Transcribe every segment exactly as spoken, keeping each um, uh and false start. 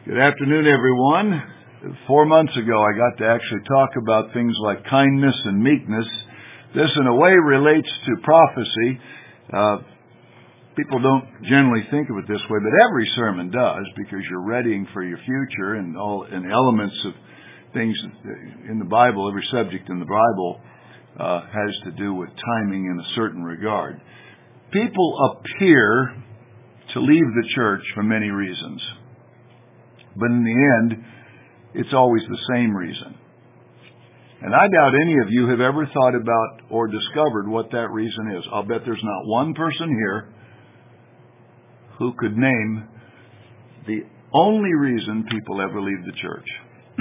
Good afternoon, everyone. Four months ago, I got to actually talk about things like kindness and meekness. This, in a way, relates to prophecy. Uh, people don't generally think of it this way, but every sermon does, because you're readying for your future, and all and elements of things in the Bible, every subject in the Bible uh, has to do with timing in a certain regard. People appear to leave the church for many reasons. But in the end, it's always the same reason. And I doubt any of you have ever thought about or discovered what that reason is. I'll bet there's not one person here who could name the only reason people ever leave the church.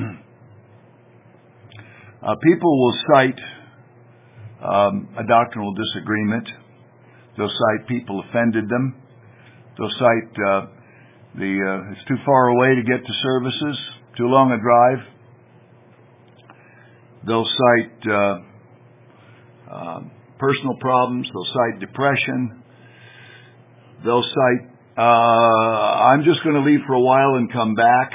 uh, people will cite um, a doctrinal disagreement. They'll cite people offended them. They'll cite uh, The uh, it's too far away to get to services, too long a drive. They'll cite uh, uh, personal problems. They'll cite depression. They'll cite, uh, I'm just going to leave for a while and come back.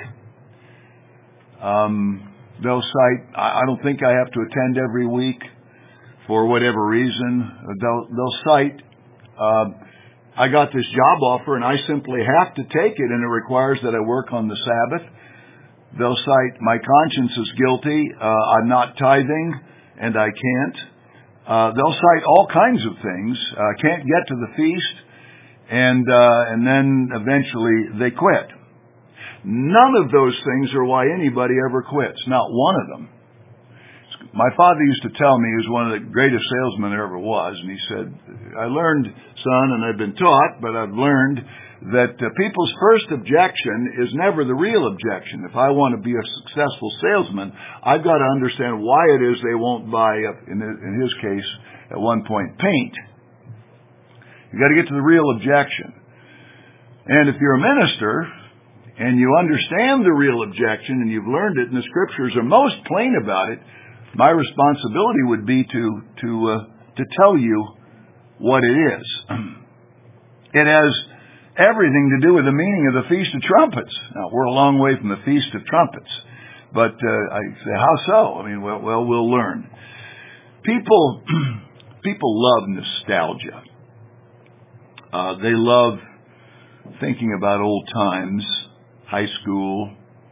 Um, they'll cite, I, I don't think I have to attend every week for whatever reason. They'll, they'll cite, uh, I got this job offer and I simply have to take it, and it requires that I work on the Sabbath. They'll cite, my conscience is guilty, uh, I'm not tithing, and I can't. Uh, they'll cite all kinds of things. I uh, can't get to the feast, and uh, and then eventually they quit. None of those things are why anybody ever quits, not one of them. My father used to tell me, he was one of the greatest salesmen there ever was, and he said, I learned, son, and I've been taught, but I've learned that uh, people's first objection is never the real objection. If I want to be a successful salesman, I've got to understand why it is they won't buy, uh, in, in his case, at one point, paint. You've got to get to the real objection. And if you're a minister, and you understand the real objection, and you've learned it, and the Scriptures are most plain about it, my responsibility would be to to uh, to tell you what it is. It has everything to do with the meaning of the Feast of Trumpets. Now, we're a long way from the Feast of Trumpets, but uh, I say, how so? I mean, well, well we'll learn. People people love nostalgia. Uh, they love thinking about old times, high school,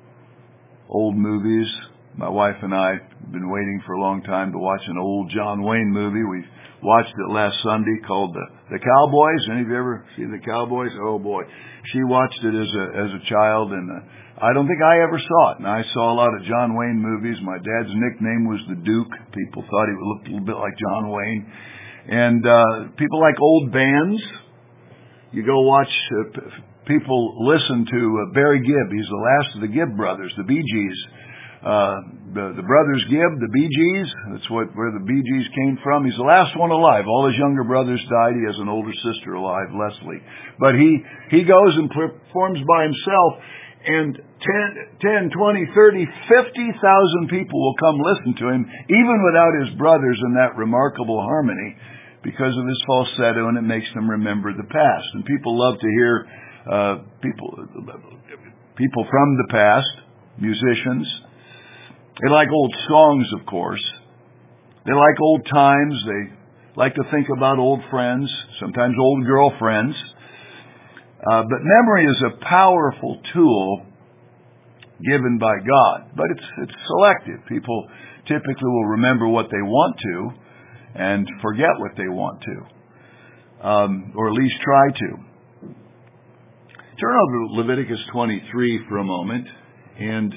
old movies. My wife and I have been waiting for a long time to watch an old John Wayne movie. We watched it last Sunday called The, the Cowboys. Any of you ever seen The Cowboys? Oh, boy. She watched it as a as a child, and uh, I don't think I ever saw it. And I saw a lot of John Wayne movies. My dad's nickname was the Duke. People thought he looked a little bit like John Wayne. And uh, people like old bands. You go watch uh, people listen to uh, Barry Gibb. He's the last of the Gibb brothers, the Bee Gees. Uh, the, the brothers Gibb, the Bee Gees, that's what, where the Bee Gees came from. He's the last one alive. All his younger brothers died. He has an older sister alive, Leslie. But he, he goes and performs by himself, and ten, ten, twenty, thirty, fifty thousand people will come listen to him, even without his brothers in that remarkable harmony, because of his falsetto, and it makes them remember the past. And people love to hear, uh, people, people from the past, musicians. They like old songs, of course. They like old times. They like to think about old friends, sometimes old girlfriends. Uh, but memory is a powerful tool given by God. But it's it's selective. People typically will remember what they want to and forget what they want to, um, or at least try to. Turn over to Leviticus twenty-three for a moment, and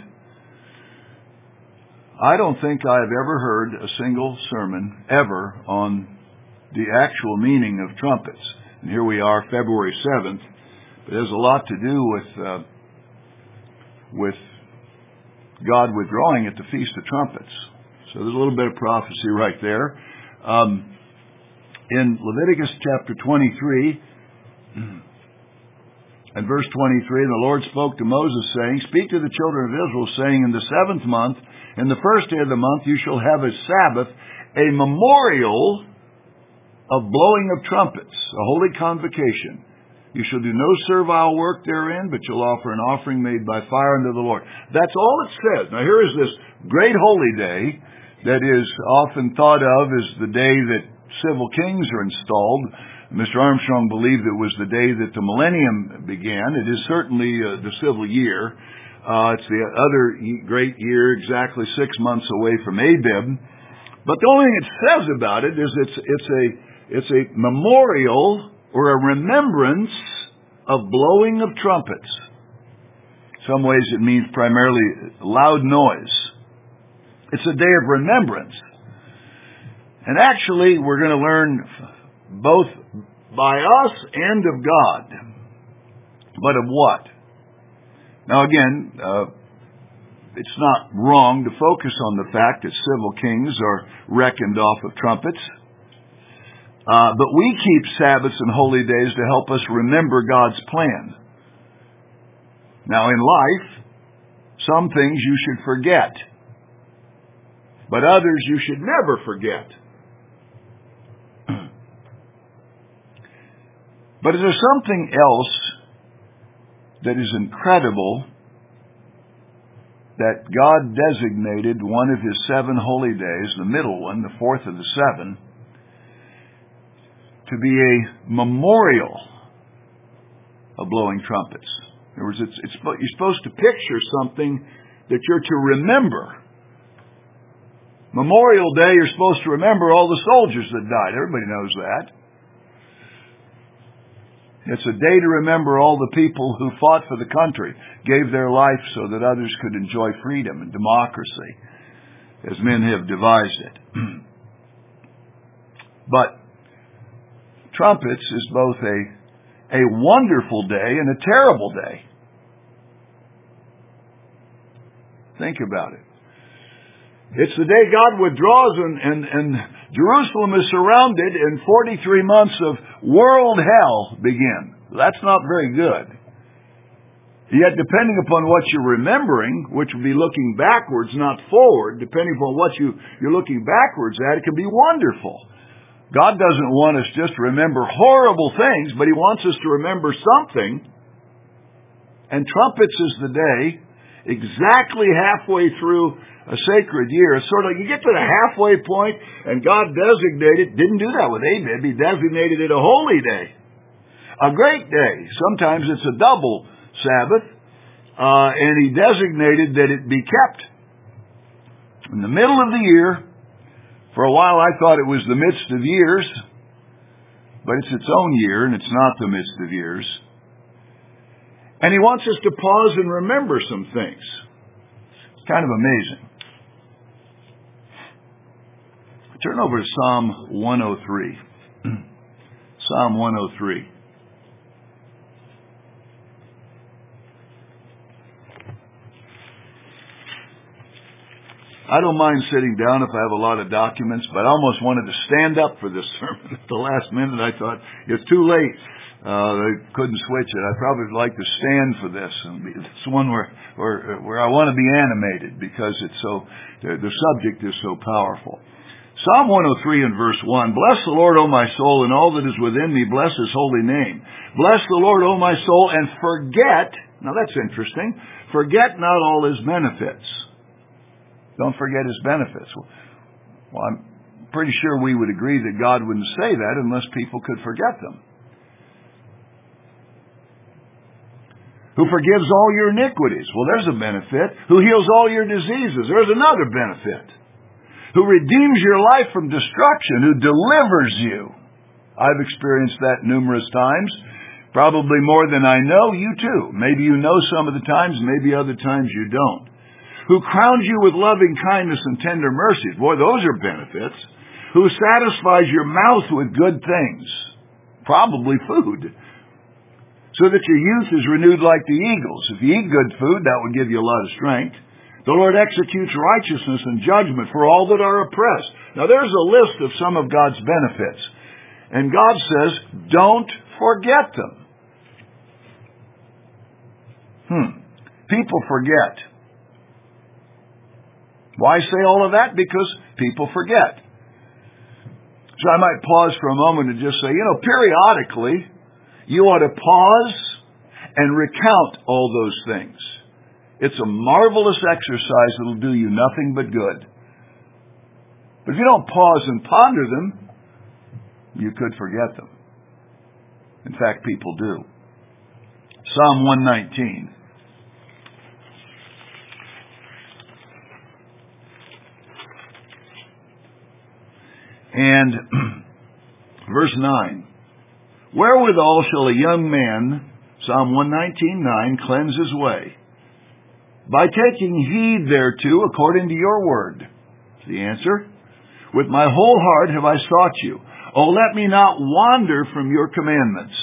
I don't think I've ever heard a single sermon ever on the actual meaning of trumpets. And here we are, February seventh. But it has a lot to do with uh, with God withdrawing at the Feast of Trumpets. So there's a little bit of prophecy right there. Um, in Leviticus chapter twenty-three and verse twenty-three, the Lord spoke to Moses, saying, Speak to the children of Israel, saying, In the seventh month, in the first day of the month, you shall have a Sabbath, a memorial of blowing of trumpets, a holy convocation. You shall do no servile work therein, but you'll offer an offering made by fire unto the Lord. That's all it says. Now here is this great holy day that is often thought of as the day that civil kings are installed. Mister Armstrong believed it was the day that the millennium began. It is certainly uh, the civil year. Uh, it's the other great year, exactly six months away from Abib. But the only thing it says about it is it's it's a it's a memorial or a remembrance of blowing of trumpets. In some ways it means primarily loud noise. It's a day of remembrance. And actually we're going to learn both by us and of God. But of what? Now again, uh, it's not wrong to focus on the fact that civil kings are reckoned off of trumpets. Uh, but we keep Sabbaths and holy days to help us remember God's plan. Now in life, some things you should forget. But others you should never forget. But is there something else that is incredible that God designated one of His seven holy days, the middle one, the fourth of the seven, to be a memorial of blowing trumpets? In other words, it's, it's, you're supposed to picture something that you're to remember. Memorial Day, you're supposed to remember all the soldiers that died. Everybody knows that. It's a day to remember all the people who fought for the country, gave their life so that others could enjoy freedom and democracy, as men have devised it. But trumpets is both a, a wonderful day and a terrible day. Think about it. It's the day God withdraws and, and, and Jerusalem is surrounded and forty-three months of world hell begin. That's not very good. Yet depending upon what you're remembering, which would be looking backwards, not forward, depending upon what you, you're looking backwards at, it can be wonderful. God doesn't want us just to remember horrible things, but He wants us to remember something. And trumpets is the day, exactly halfway through a sacred year. It's sort of like you get to the halfway point, and God designated, didn't do that with Abib, He designated it a holy day. A great day. Sometimes it's a double Sabbath, uh, and He designated that it be kept in the middle of the year. For a while I thought it was the midst of years, but it's its own year, and it's not the midst of years. And He wants us to pause and remember some things. It's kind of amazing. Turn over to Psalm one oh three. Psalm one oh three. I don't mind sitting down if I have a lot of documents, but I almost wanted to stand up for this sermon at the last minute. I thought, it's too late. Uh, they couldn't switch it. I'd probably like to stand for this. And it's one where, where, where I want to be animated because it's so, the, the subject is so powerful. Psalm one oh three and verse one, Bless the Lord, O my soul, and all that is within me, bless His holy name. Bless the Lord, O my soul, and forget, now that's interesting, forget not all His benefits. Don't forget His benefits. Well, I'm pretty sure we would agree that God wouldn't say that unless people could forget them. Who forgives all your iniquities. Well, there's a benefit. Who heals all your diseases. There's another benefit. Who redeems your life from destruction, who delivers you. I've experienced that numerous times, probably more than I know. You too. Maybe you know some of the times, maybe other times you don't. Who crowns you with loving kindness and tender mercies. Boy, those are benefits. Who satisfies your mouth with good things, probably food, so that your youth is renewed like the eagles. If you eat good food, that would give you a lot of strength. The Lord executes righteousness and judgment for all that are oppressed. Now there's a list of some of God's benefits. And God says, don't forget them. Hmm. People forget. Why say all of that? Because people forget. So I might pause for a moment and just say, you know, periodically, you ought to pause and recount all those things. It's a marvelous exercise that will do you nothing but good. But if you don't pause and ponder them, you could forget them. In fact, people do. Psalm one nineteen. And verse nine. Wherewithal shall a young man, Psalm one nineteen nine, cleanse his way? By taking heed thereto according to your word. That's the answer. With my whole heart have I sought you. Oh, let me not wander from your commandments.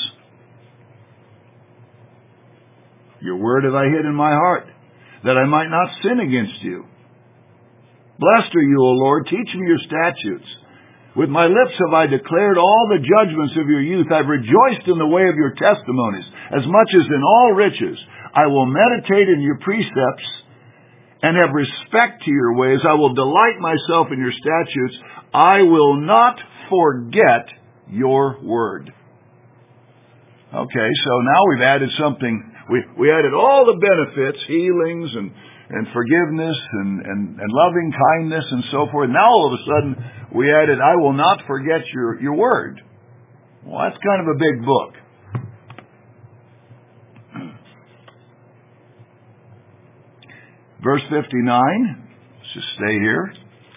Your word have I hid in my heart, that I might not sin against you. Blessed are you, O Lord. Teach me your statutes. With my lips have I declared all the judgments of your youth. I've rejoiced in the way of your testimonies, as much as in all riches. I will meditate in your precepts and have respect to your ways. I will delight myself in your statutes. I will not forget your word. Okay, so now we've added something. We we added all the benefits, healings and, and forgiveness and, and, and loving kindness and so forth. Now all of a sudden we added, I will not forget your, your word. Well, that's kind of a big book. Verse fifty-nine, let's just stay here.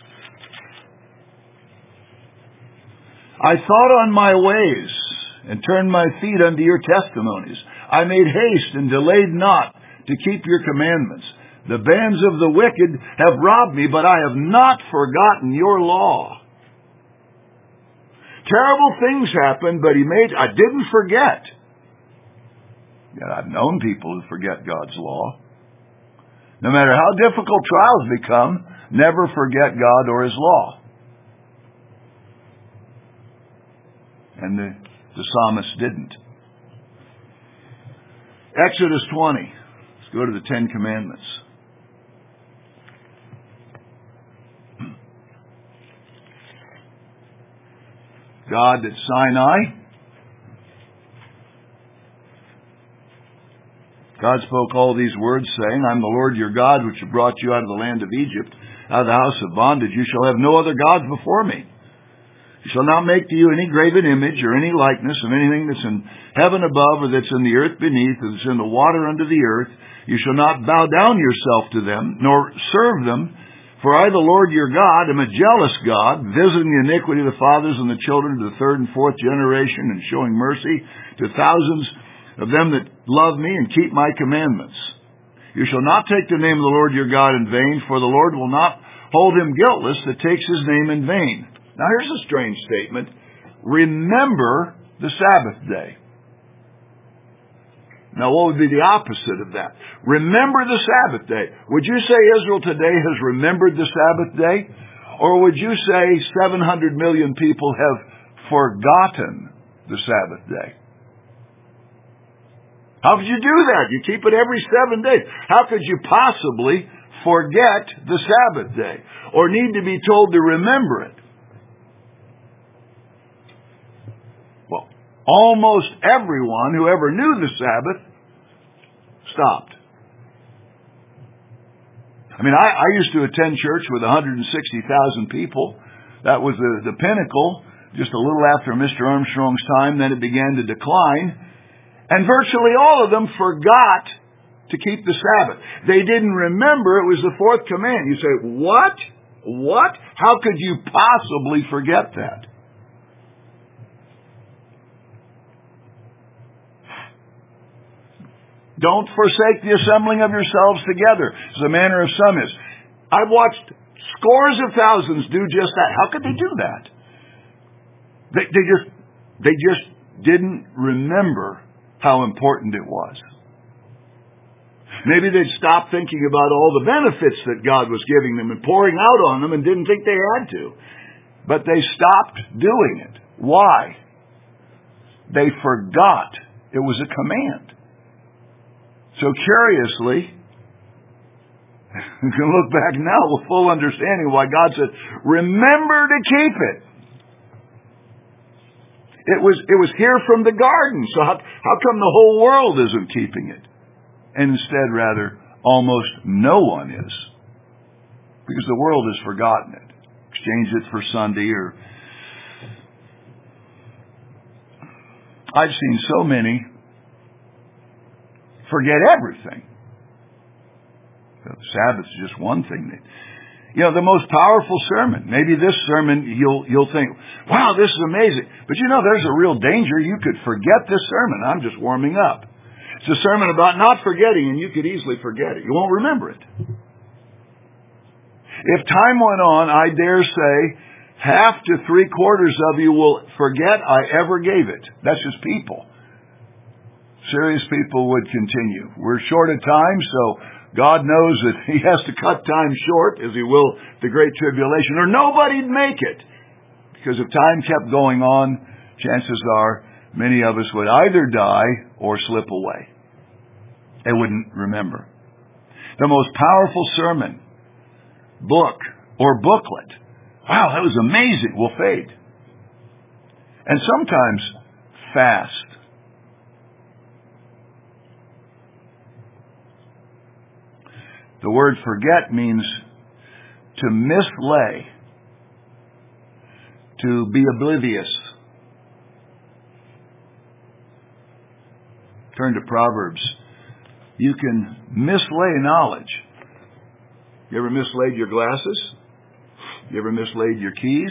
I thought on my ways and turned my feet unto your testimonies. I made haste and delayed not to keep your commandments. The bands of the wicked have robbed me, but I have not forgotten your law. Terrible things happened, but he made, I didn't forget. Yet I've known people who forget God's law. No matter how difficult trials become, never forget God or His law. And the, the psalmist didn't. Exodus twenty. Let's go to the Ten Commandments. God at Sinai. God spoke all these words, saying, I'm the Lord your God, which have brought you out of the land of Egypt, out of the house of bondage. You shall have no other gods before me. You shall not make to you any graven image or any likeness of anything that's in heaven above, or that's in the earth beneath, or that's in the water under the earth. You shall not bow down yourself to them, nor serve them. For I, the Lord your God, am a jealous God, visiting the iniquity of the fathers and the children to the third and fourth generation, and showing mercy to thousands of them that love me and keep my commandments. You shall not take the name of the Lord your God in vain, for the Lord will not hold him guiltless that takes his name in vain. Now here's a strange statement. Remember the Sabbath day. Now what would be the opposite of that? Remember the Sabbath day. Would you say Israel today has remembered the Sabbath day? Or would you say seven hundred million people have forgotten the Sabbath day? How could you do that? You keep it every seven days. How could you possibly forget the Sabbath day or need to be told to remember it? Well, almost everyone who ever knew the Sabbath stopped. I mean, I, I used to attend church with one hundred sixty thousand people. That was the, the pinnacle, just a little after Mister Armstrong's time. Then it began to decline. And virtually all of them forgot to keep the Sabbath. They didn't remember it was the fourth command. You say, what? What? How could you possibly forget that? Don't forsake the assembling of yourselves together, as the manner of some is. I've watched scores of thousands do just that. How could they do that? They, they just, they just didn't remember how important it was. Maybe they'd stopped thinking about all the benefits that God was giving them and pouring out on them and didn't think they had to. But they stopped doing it. Why? They forgot it was a command. So curiously, you can look back now with full understanding why God said, remember to keep it. It was, it was here from the garden. So how, how come the whole world isn't keeping it? And instead, rather, almost no one is. Because the world has forgotten it. Exchange it for Sunday or... I've seen so many forget everything. The Sabbath is just one thing that... You know, the most powerful sermon. Maybe this sermon, you'll you'll think, wow, this is amazing. But you know, there's a real danger. You could forget this sermon. I'm just warming up. It's a sermon about not forgetting, and you could easily forget it. You won't remember it. If time went on, I dare say, half to three quarters of you will forget I ever gave it. That's just people. Serious people would continue. We're short of time, so God knows that He has to cut time short, as He will the Great Tribulation, or nobody'd make it. Because if time kept going on, chances are many of us would either die or slip away. They wouldn't remember. The most powerful sermon, book, or booklet, wow, that was amazing, will fade. And sometimes fast. The word forget means to mislay, to be oblivious. Turn to Proverbs. You can mislay knowledge. You ever mislaid your glasses? You ever mislaid your keys?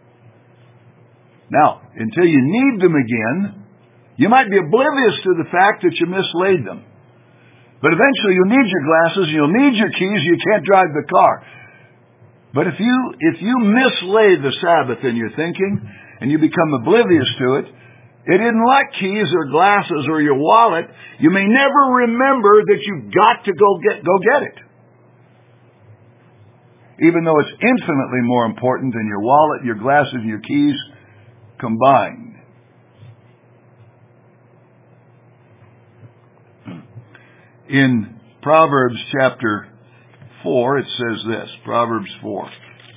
Now, until you need them again, you might be oblivious to the fact that you mislaid them. But eventually you'll need your glasses, and you'll need your keys, you can't drive the car. But if you if you mislay the Sabbath in your thinking, and you become oblivious to it, it isn't like keys or glasses or your wallet. You may never remember that you've got to go get go get it. Even though it's infinitely more important than your wallet, your glasses, and your keys combined. In Proverbs chapter four, it says this, Proverbs four.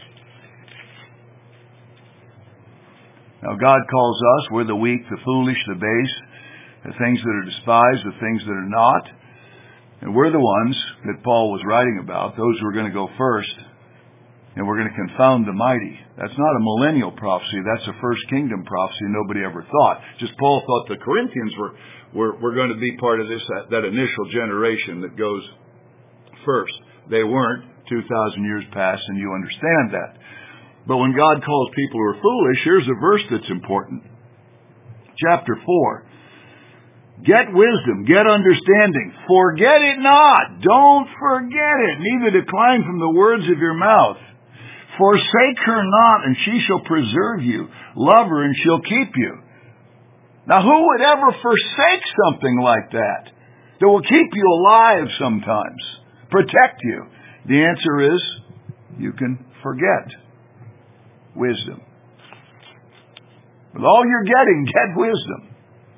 Now God calls us, we're the weak, the foolish, the base, the things that are despised, the things that are not. And we're the ones that Paul was writing about, those who are going to go first. And we're going to confound the mighty. That's not a millennial prophecy. That's a first kingdom prophecy nobody ever thought. Just Paul thought the Corinthians were, were, were going to be part of this, that, that initial generation that goes first. They weren't. two thousand years passed, and you understand that. But when God calls people who are foolish, here's a verse that's important. Chapter four. Get wisdom, get understanding. Forget it not. Don't forget it. Neither decline from the words of your mouth. Forsake her not, and she shall preserve you. Love her, and she'll keep you. Now, who would ever forsake something like that? That will keep you alive sometimes. Protect you. The answer is, you can forget wisdom. With all you're getting, get wisdom.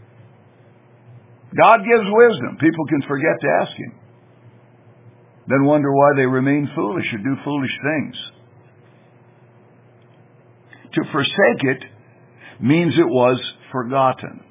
God gives wisdom. People can forget to ask Him. Then wonder why they remain foolish or do foolish things. To forsake it means it was forgotten.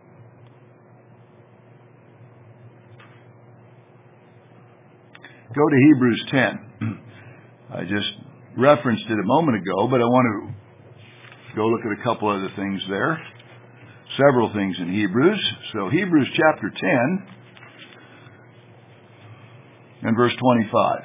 Go to Hebrews ten. I just referenced it a moment ago, but I want to go look at a couple other things there. Several things in Hebrews. So Hebrews chapter ten and verse twenty-five.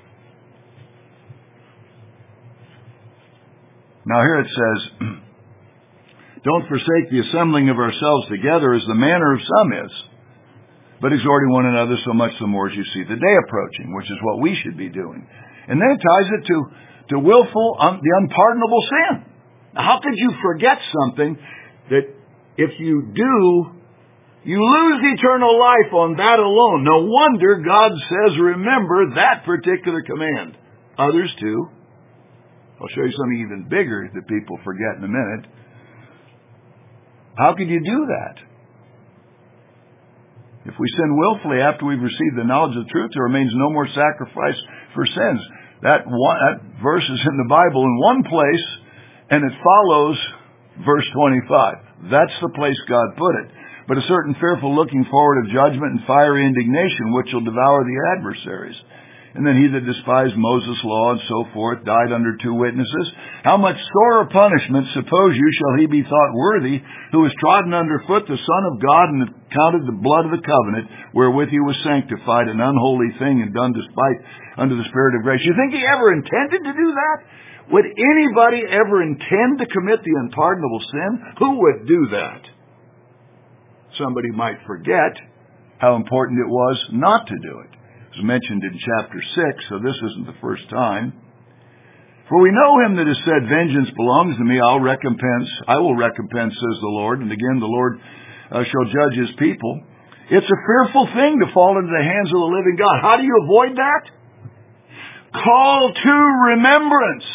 Now here it says, don't forsake the assembling of ourselves together as the manner of some is, but exhorting one another so much the more as you see the day approaching, which is what we should be doing. And then it ties it to, to willful, un, the unpardonable sin. Now, how could you forget something that if you do, you lose eternal life on that alone? No wonder God says, remember that particular command. Others too. I'll show you something even bigger that people forget in a minute. How could you do that? If we sin willfully after we've received the knowledge of the truth, there remains no more sacrifice for sins. That, one, that verse is in the Bible in one place, and it follows Verse twenty-five. That's the place God put it. But a certain fearful looking forward of judgment and fiery indignation, which will devour the adversaries. And then he that despised Moses' law and so forth died under two witnesses. How much sorer punishment, suppose you, shall he be thought worthy, who has trodden under foot the Son of God and counted the blood of the covenant, wherewith he was sanctified, an unholy thing and done despite unto the Spirit of grace. You think he ever intended to do that? Would anybody ever intend to commit the unpardonable sin? Who would do that? Somebody might forget how important it was not to do it. It was mentioned in chapter six, so this isn't the first time. For we know him that has said, vengeance belongs to me, I'll recompense, I will recompense, says the Lord. And again, the Lord uh, shall judge his people. It's a fearful thing to fall into the hands of the living God. How do you avoid that? Call to remembrance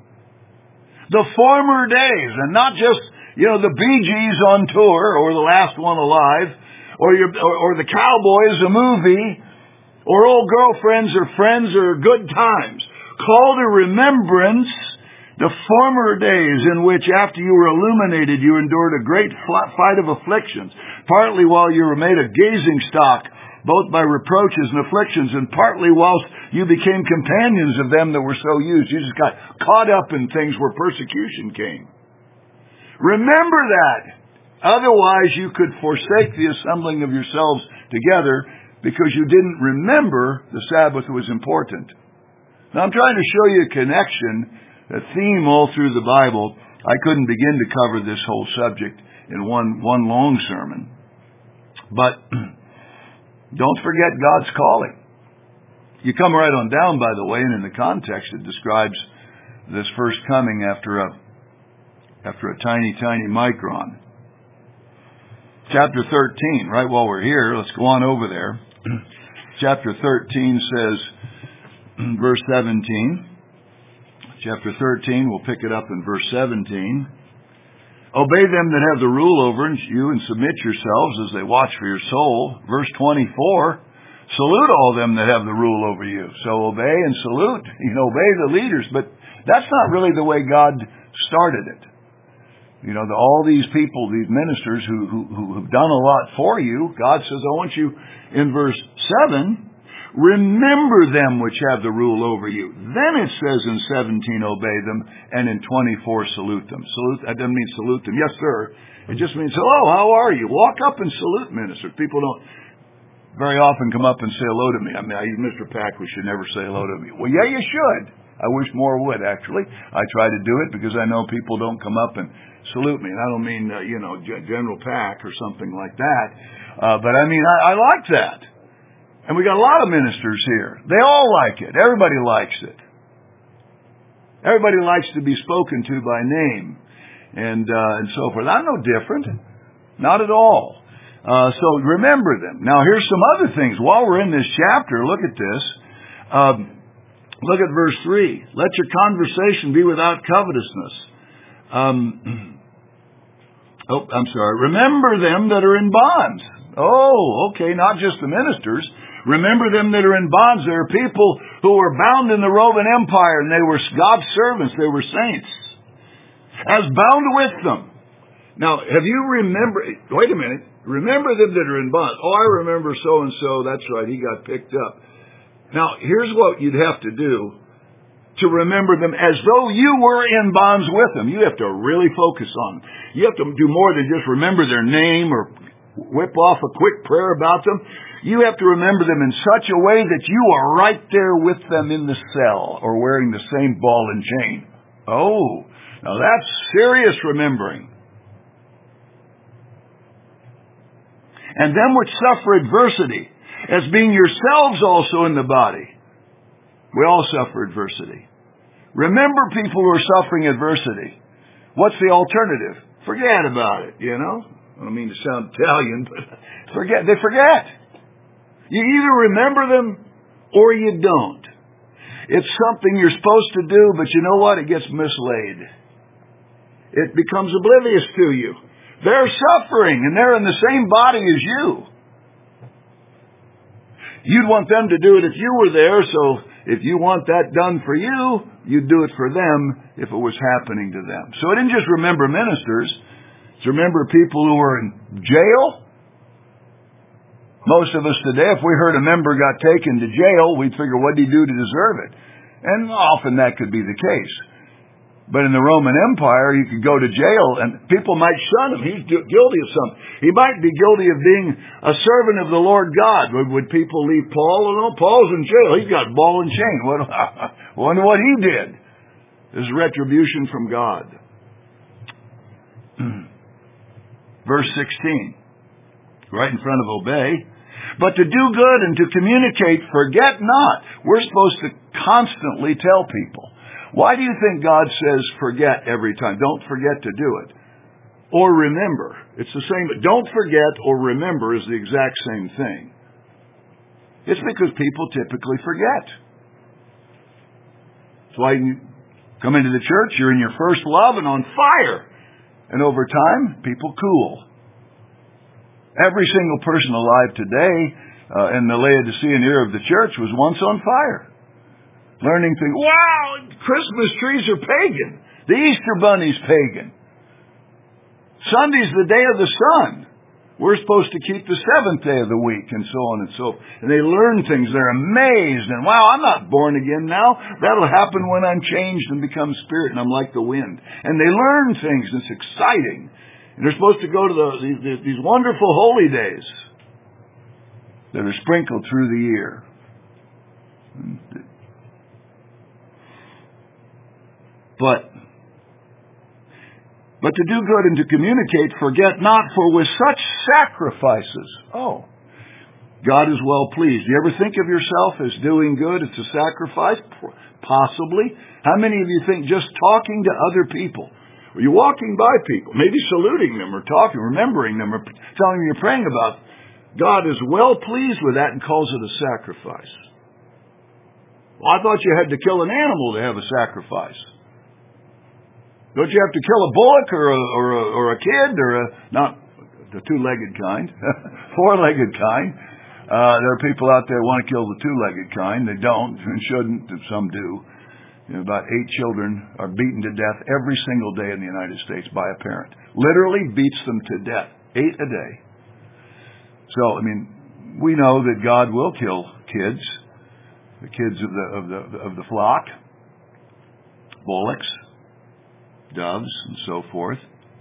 the former days, and not just, you know, the Bee Gees on tour, or the last one alive, or your, or, or the Cowboys, a movie, or old girlfriends or friends or good times. Call to remembrance the former days in which after you were illuminated you endured a great fight of afflictions, partly while you were made a gazing stock, both by reproaches and afflictions, and partly whilst you became companions of them that were so used. You just got caught up in things where persecution came. Remember that. Otherwise you could forsake the assembling of yourselves together, because you didn't remember the Sabbath was important. Now I'm trying to show you a connection, a theme all through the Bible. I couldn't begin to cover this whole subject in one, one long sermon. But don't forget God's calling. You come right on down, by the way, and in the context it describes this first coming after a, after a tiny, tiny micron. Chapter thirteen, right while we're here, let's go on over there. Chapter thirteen says, verse seventeen. Chapter thirteen, we'll pick it up in verse seventeen. Obey them that have the rule over you, and submit yourselves as they watch for your soul. Verse twenty-four, salute all them that have the rule over you. So obey and salute. You know, obey the leaders, but that's not really the way God started it. You know, the, all these people, these ministers who, who, who have done a lot for you, God says, I want you, in verse seven, remember them which have the rule over you. Then it says in seventeen, obey them, and in twenty-four, salute them. Salute, that doesn't mean salute them. Yes, sir. It just means, hello, how are you? Walk up and salute ministers. People don't very often come up and say hello to me. I mean, I, Mister Pack, we should never say hello to me. Well, yeah, you should. I wish more would, actually. I try to do it because I know people don't come up and salute me. And I don't mean, uh, you know, G- General Pack or something like that. Uh, but I mean, I, I like that. And we got a lot of ministers here. They all like it. Everybody likes it. Everybody likes to be spoken to by name and uh, and so forth. I'm no different. Not at all. Uh, so remember them. Now here's some other things. While we're in this chapter, look at this. Um, look at verse three. Let your conversation be without covetousness. Um, oh, I'm sorry. Remember them that are in bonds. Oh, okay. Not just the ministers. Remember them that are in bonds. There are people who were bound in the Roman Empire, and they were God's servants. They were saints. As bound with them. Now, have you remembered... Wait a minute. Remember them that are in bonds. Oh, I remember so-and-so. That's right. He got picked up. Now, here's what you'd have to do to remember them as though you were in bonds with them. You have to really focus on them. You have to do more than just remember their name or whip off a quick prayer about them. You have to remember them in such a way that you are right there with them in the cell or wearing the same ball and chain. Oh, now that's serious remembering. And them which suffer adversity, as being yourselves also in the body. We all suffer adversity. Remember people who are suffering adversity. What's the alternative? Forget about it, you know? I don't mean to sound Italian, but forget. They forget. You either remember them or you don't. It's something you're supposed to do, but you know what? It gets mislaid. It becomes oblivious to you. They're suffering, and they're in the same body as you. You'd want them to do it if you were there, so If you want that done for you, you'd do it for them if it was happening to them. So it didn't just remember ministers. It's remember people who were in jail. Most of us today, if we heard a member got taken to jail, we'd figure, what did he do to deserve it? And often that could be the case. But in the Roman Empire, you could go to jail and people might shun him. He's guilty of something. He might be guilty of being a servant of the Lord God. Would, would people leave Paul? Oh, no, Paul's in jail. He's got ball and chain. What, wonder what he did. This is retribution from God. Verse sixteen, right in front of obey. But to do good and to communicate, forget not. We're supposed to constantly tell people. Why do you think God says forget every time? Don't forget to do it. Or remember. It's the same. Don't forget or remember is the exact same thing. It's because people typically forget. That's why you come into the church, you're in your first love and on fire. And over time, people cool. Every single person alive today uh, in the Laodicean era of the church was once on fire. Learning things. Wow, Christmas trees are pagan. The Easter bunny's pagan. Sunday's the day of the sun. We're supposed to keep the seventh day of the week and so on and so forth. And they learn things. They're amazed. And wow, I'm not born again now. That'll happen when I'm changed and become spirit and I'm like the wind. And they learn things. And it's exciting. And they're supposed to go to the, these, these wonderful holy days that are sprinkled through the year. But, but to do good and to communicate, forget not, for with such sacrifices, oh, God is well pleased. You ever think of yourself as doing good? It's a sacrifice? Possibly. How many of you think just talking to other people, or you're walking by people, maybe saluting them or talking, remembering them, or telling them you're praying about, God is well pleased with that and calls it a sacrifice. Well, I thought you had to kill an animal to have a sacrifice. Don't you have to kill a bullock or a, or a, or a kid or a, not the two-legged kind, four-legged kind. Uh, there are people out there who want to kill the two-legged kind. They don't and shouldn't, and some do. You know, about eight children are beaten to death every single day in the United States by a parent. Literally beats them to death. Eight a day. So, I mean, we know that God will kill kids, the kids of the, of the, of the flock, bullocks, doves, and so forth.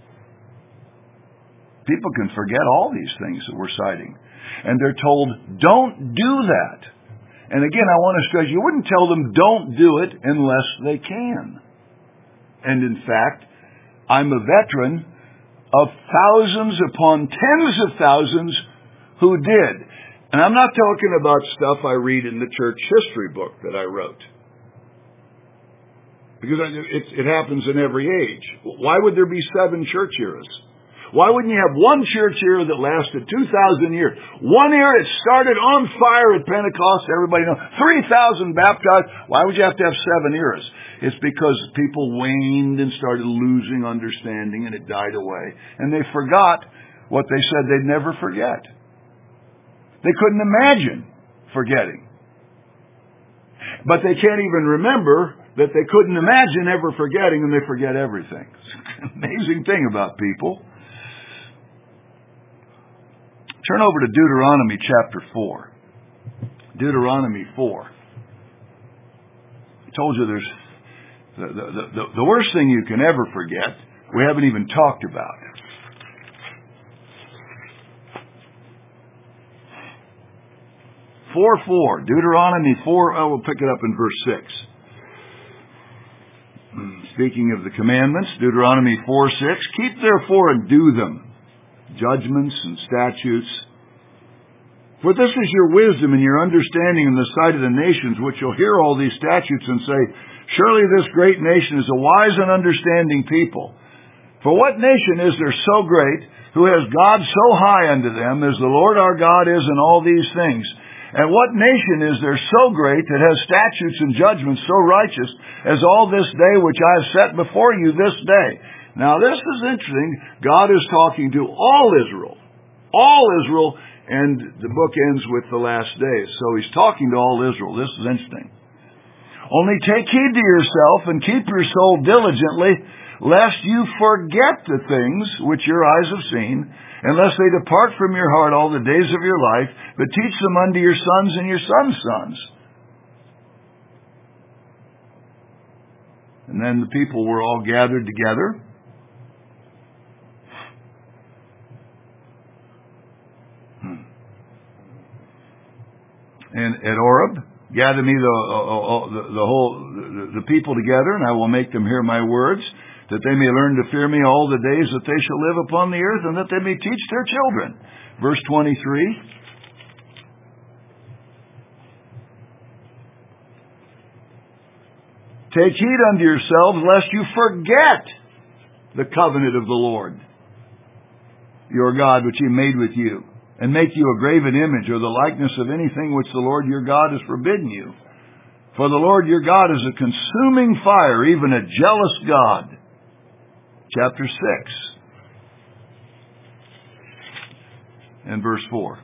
People can forget all these things that we're citing. And they're told, don't do that. And again, I want to stress, you wouldn't tell them don't do it unless they can. And in fact, I'm a veteran of thousands upon tens of thousands who did. And I'm not talking about stuff I read in the church history book that I wrote. Because it, it happens in every age. Why would there be seven church eras? Why wouldn't you have one church era that lasted two thousand years? One era, it started on fire at Pentecost, everybody knows. three thousand baptized. Why would you have to have seven eras? It's because people waned and started losing understanding and it died away. And they forgot what they said they'd never forget. They couldn't imagine forgetting. But they can't even remember that they couldn't imagine ever forgetting, and they forget everything. It's an amazing thing about people. Turn over to Deuteronomy chapter four. Deuteronomy four. I told you there's the, the, the, the worst thing you can ever forget, we haven't even talked about. four four. Deuteronomy four, oh, we'll pick it up in verse six. Speaking of the commandments, Deuteronomy four six, keep therefore and do them, judgments and statutes. For this is your wisdom and your understanding in the sight of the nations, which will hear all these statutes and say, surely this great nation is a wise and understanding people. For what nation is there so great, who has God so high unto them, as the Lord our God is in all these things? And what nation is there so great that has statutes and judgments so righteous as all this day which I have set before you this day? Now this is interesting. God is talking to all Israel. All Israel, and the book ends with the last days. So he's talking to all Israel. This is interesting. Only take heed to yourself and keep your soul diligently, lest you forget the things which your eyes have seen, and lest they depart from your heart all the days of your life, but teach them unto your sons and your sons' sons. And then the people were all gathered together. And at Oreb, gather me the, uh, the, the whole the, the people together, and I will make them hear my words, that they may learn to fear me all the days that they shall live upon the earth, and that they may teach their children. Verse twenty-three. Take heed unto yourselves, lest you forget the covenant of the Lord, your God, which He made with you, and make you a graven image or the likeness of anything which the Lord your God has forbidden you. For the Lord your God is a consuming fire, even a jealous God. Chapter six and verse four.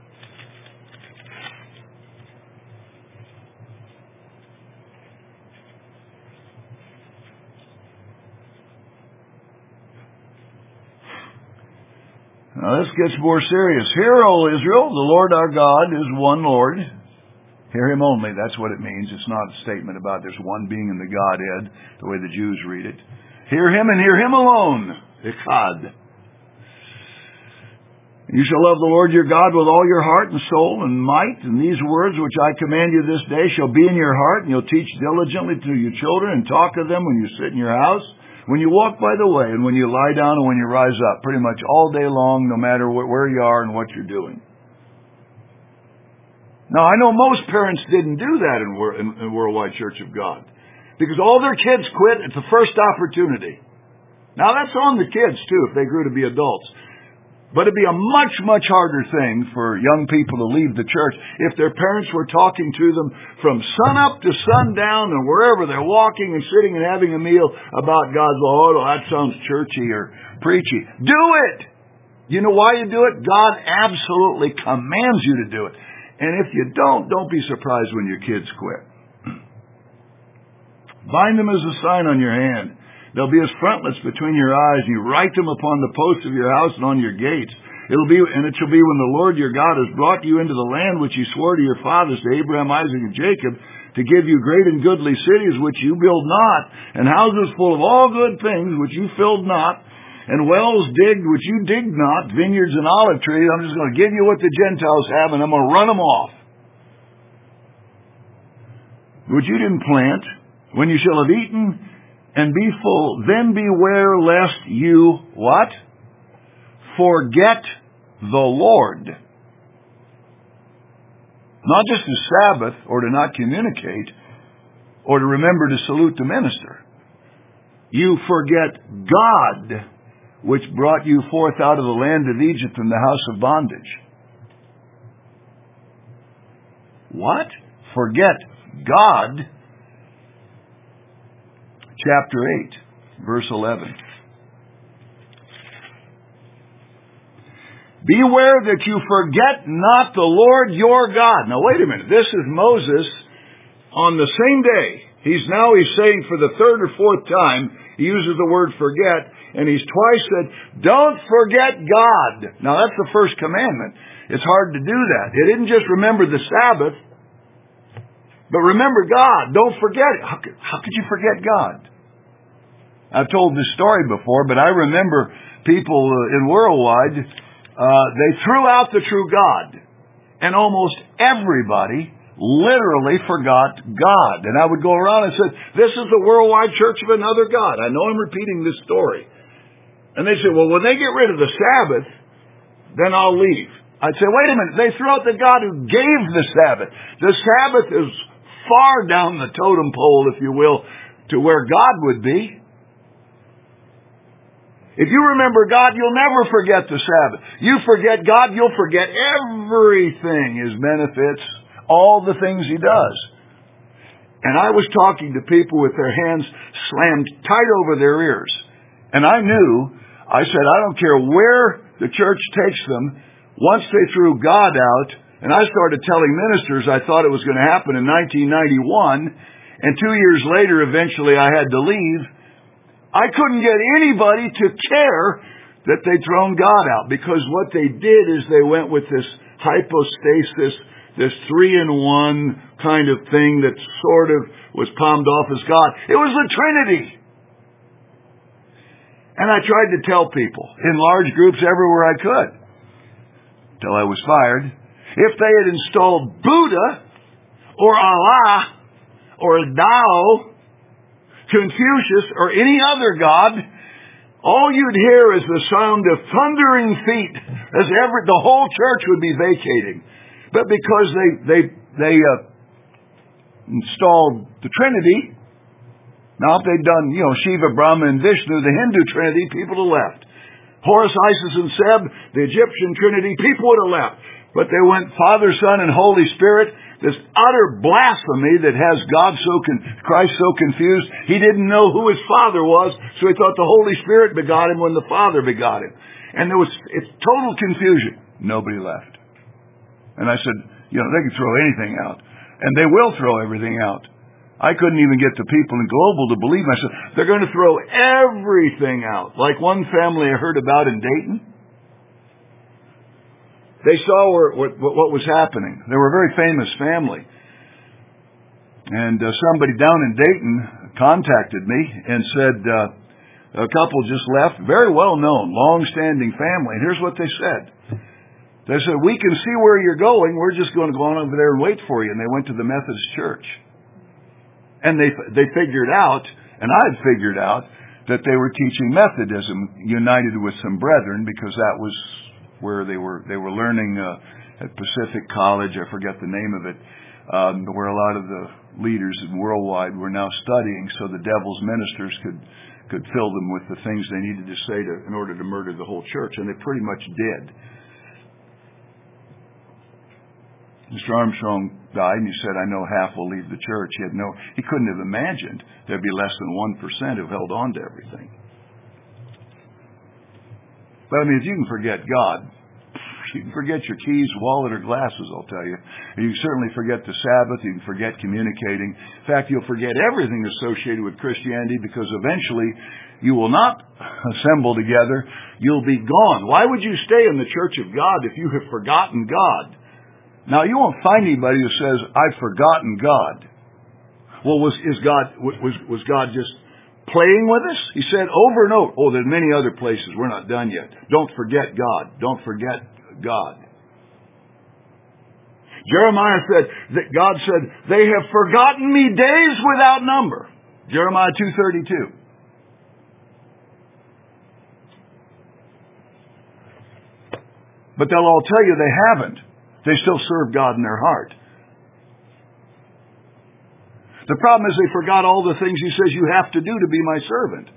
Now this gets more serious. Hear, O Israel, the Lord our God is one Lord. Hear Him only. That's what it means. It's not a statement about there's one being in the Godhead, the way the Jews read it. Hear Him and hear Him alone. Echad. You shall love the Lord your God with all your heart and soul and might, and these words which I command you this day shall be in your heart, and you'll teach diligently to your children, and talk of them when you sit in your house, when you walk by the way, and when you lie down, and when you rise up, pretty much all day long, no matter where you are and what you're doing. Now, I know most parents didn't do that in, in, in Worldwide Church of God, because all their kids quit at the first opportunity. Now, that's on the kids, too, if they grew to be adults. But it'd be a much, much harder thing for young people to leave the church if their parents were talking to them from sunup to sundown and wherever they're walking and sitting and having a meal about God's law. Oh, that sounds churchy or preachy. Do it! You know why you do it? God absolutely commands you to do it. And if you don't, don't be surprised when your kids quit. Bind them as a sign on your hand. They'll be as frontlets between your eyes, and you write them upon the posts of your house and on your gates. It'll be, and it shall be when the Lord your God has brought you into the land which He swore to your fathers, to Abraham, Isaac, and Jacob, to give you great and goodly cities which you build not, and houses full of all good things which you filled not, and wells digged which you digged not, vineyards and olive trees. I'm just going to give you what the Gentiles have, and I'm going to run them off, which you didn't plant, when you shall have eaten and be full, then beware lest you, what? Forget the Lord. Not just the Sabbath, or to not communicate, or to remember to salute the minister. You forget God, which brought you forth out of the land of Egypt from the house of bondage. What? Forget God? Chapter eight, verse eleven. Beware that you forget not the Lord your God. Now wait a minute. This is Moses on the same day. He's now, he's saying for the third or fourth time, he uses the word forget, and he's twice said, don't forget God. Now that's the first commandment. It's hard to do that. It didn't just remember the Sabbath, but remember God. Don't forget it. How could, how could you forget God? I've told this story before, but I remember people in Worldwide, uh, they threw out the true God. And almost everybody literally forgot God. And I would go around and say, this is the Worldwide Church of another God. I know I'm repeating this story. And they say, well, when they get rid of the Sabbath, then I'll leave. I'd say, wait a minute, they threw out the God who gave the Sabbath. The Sabbath is far down the totem pole, if you will, to where God would be. If you remember God, you'll never forget the Sabbath. You forget God, you'll forget everything, His benefits, all the things He does. And I was talking to people with their hands slammed tight over their ears. And I knew, I said, I don't care where the church takes them, once they threw God out, and I started telling ministers I thought it was going to happen in nineteen ninety-one, and two years later, eventually I had to leave, I couldn't get anybody to care that they'd thrown God out, because what they did is they went with this hypostasis, this three-in-one kind of thing that sort of was palmed off as God. It was the Trinity. And I tried to tell people in large groups everywhere I could, till I was fired. If they had installed Buddha or Allah or Tao, Confucius, or any other god, all you'd hear is the sound of thundering feet as every, the whole church would be vacating. But because they they they uh, installed the Trinity, now if they'd done, you know, Shiva, Brahma, and Vishnu, the Hindu Trinity, people would have left. Horus, Isis, and Seb, the Egyptian Trinity, people would have left. But they went Father, Son, and Holy Spirit, this utter blasphemy that has God so con- Christ so confused, he didn't know who his Father was, so he thought the Holy Spirit begot him when the Father begot him. And there was it's total confusion. Nobody left. And I said, you know, they can throw anything out. And they will throw everything out. I couldn't even get the people in Global to believe me. I said, they're going to throw everything out. Like one family I heard about in Dayton. They saw where, what, what was happening. They were a very famous family. And uh, somebody down in Dayton contacted me and said, uh, a couple just left, very well known, long-standing family. And here's what they said. They said, we can see where you're going. We're just going to go on over there and wait for you. And they went to the Methodist Church. And they they figured out, and I had figured out, that they were teaching Methodism united with some brethren, because that was where they were they were learning uh, at Pacific College. I forget the name of it, um, where a lot of the leaders worldwide were now studying, so the devil's ministers could could fill them with the things they needed to say to, in order to murder the whole church, and they pretty much did. Mister Armstrong died, and he said, I know half will leave the church. He had no, he couldn't have imagined there'd be less than one percent who held on to everything. But I mean, if you can forget God, you can forget your keys, wallet, or glasses, I'll tell you. You can certainly forget the Sabbath. You can forget communicating. In fact, you'll forget everything associated with Christianity, because eventually you will not assemble together. You'll be gone. Why would you stay in the church of God if you have forgotten God? Now, you won't find anybody who says, I've forgotten God. Well, was is God was was God just playing with us? He said over and over, oh, there's many other places. We're not done yet. Don't forget God. Don't forget God. Jeremiah said that God said, they have forgotten me days without number. Jeremiah two thirty-two. But they'll all tell you they haven't. They still serve God in their heart. The problem is they forgot all the things he says you have to do to be my servant.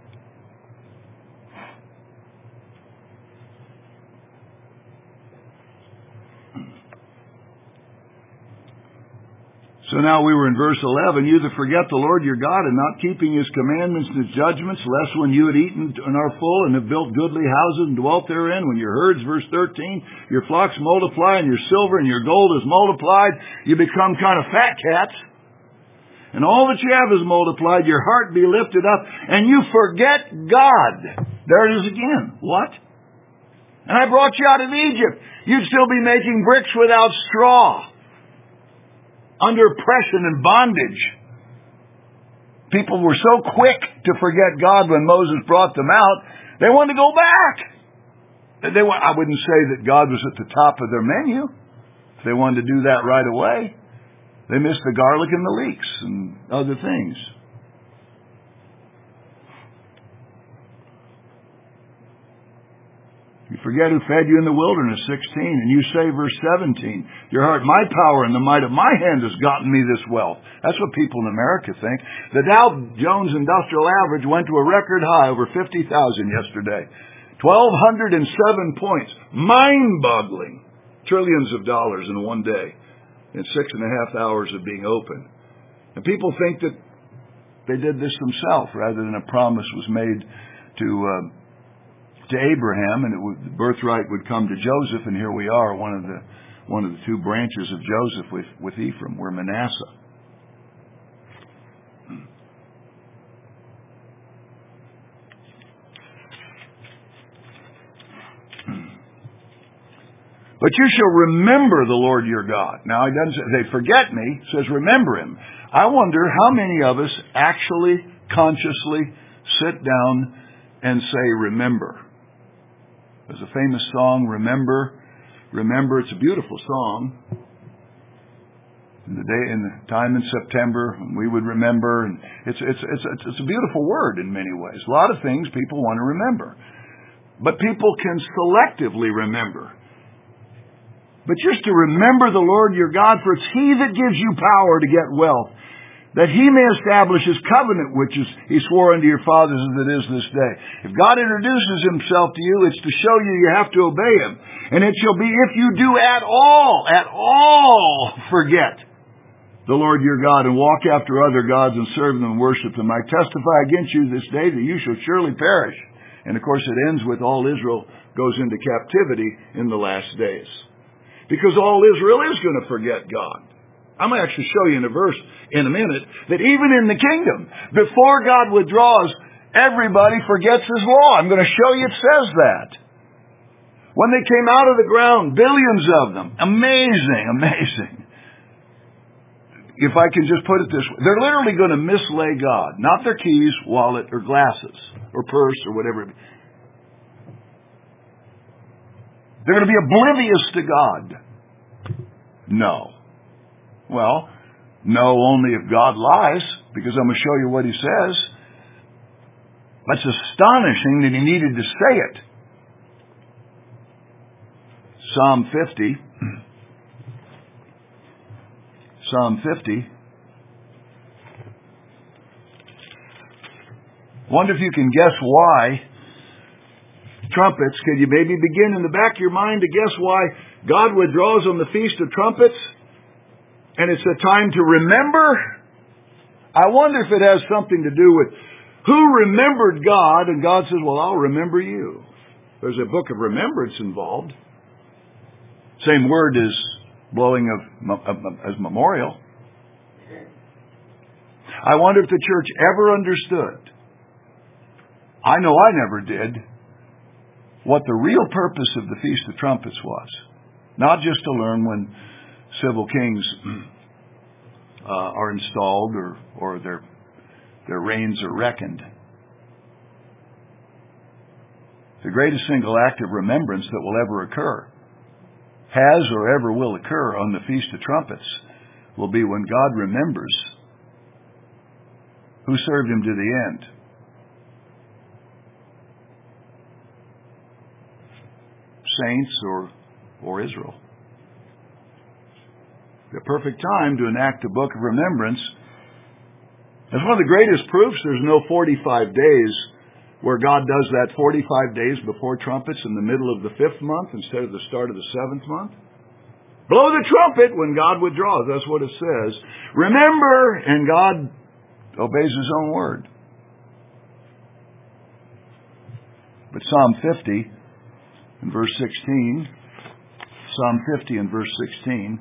So now we were in verse eleven. You that forget the Lord your God and not keeping his commandments and his judgments, lest when you had eaten and are full and have built goodly houses and dwelt therein, when your herds, verse thirteen, your flocks multiply and your silver and your gold is multiplied, you become kind of fat cats. And all that you have is multiplied, your heart be lifted up, and you forget God. There it is again. What? And I brought you out of Egypt. You'd still be making bricks without straw, under oppression and bondage. People were so quick to forget God when Moses brought them out, they wanted to go back. They, I wouldn't say that God was at the top of their menu. If they wanted to do that right away, they missed the garlic and the leeks and other things. You forget who fed you in the wilderness, sixteen, and you say, verse seventeen, your heart, my power and the might of my hand has gotten me this wealth. That's what people in America think. The Dow Jones Industrial Average went to a record high, over fifty thousand yesterday. twelve oh seven points. Mind-boggling. Trillions of dollars in one day, in six and a half hours of being open. And people think that they did this themselves, rather than a promise was made to uh, to Abraham, and it would, the birthright would come to Joseph, and here we are, one of the one of the two branches of Joseph with, with Ephraim. We're Manasseh. But you shall remember the Lord your God. Now, he doesn't say forget me. It says remember Him. I wonder how many of us actually, consciously sit down and say remember. There's a famous song, Remember. Remember, it's a beautiful song. In the day, in the time in September, we would remember, and it's it's it's it's a beautiful word in many ways. A lot of things people want to remember, but people can selectively remember. But just to remember the Lord your God, for it's He that gives you power to get wealth, that He may establish His covenant, which is He swore unto your fathers as it is this day. If God introduces Himself to you, it's to show you you have to obey Him. And it shall be, if you do at all, at all forget the Lord your God, and walk after other gods and serve them and worship them, I testify against you this day that you shall surely perish. And of course it ends with all Israel goes into captivity in the last days. Because all Israel is going to forget God. I'm going to actually show you in a verse in a minute that even in the kingdom, before God withdraws, everybody forgets His law. I'm going to show you it says that. When they came out of the ground, billions of them. Amazing, amazing. If I can just put it this way, they're literally going to mislay God. Not their keys, wallet, or glasses, or purse, or whatever. They're going to be oblivious to God. No. Well, no only if God lies, because I'm going to show you what He says. That's astonishing that He needed to say it. Psalm fifty. Psalm fifty. Wonder if you can guess why trumpets. Can you maybe begin in the back of your mind to guess why God withdraws on the Feast of Trumpets? And it's a time to remember? I wonder if it has something to do with who remembered God, and God says, well, I'll remember you. There's a book of remembrance involved. Same word as blowing of, of, of as memorial. I wonder if the church ever understood, I know I never did, what the real purpose of the Feast of Trumpets was. Not just to learn when civil kings uh, are installed or, or their, their reigns are reckoned. The greatest single act of remembrance that will ever occur, has or ever will occur on the Feast of Trumpets, will be when God remembers who served Him to the end. Saints or, or Israel. The perfect time to enact a book of remembrance. That's one of the greatest proofs there's no forty-five days where God does that forty-five days before trumpets in the middle of the fifth month instead of the start of the seventh month. Blow the trumpet when God withdraws. That's what it says. Remember, and God obeys His own word. But Psalm fifty in verse sixteen, Psalm fifty in verse sixteen,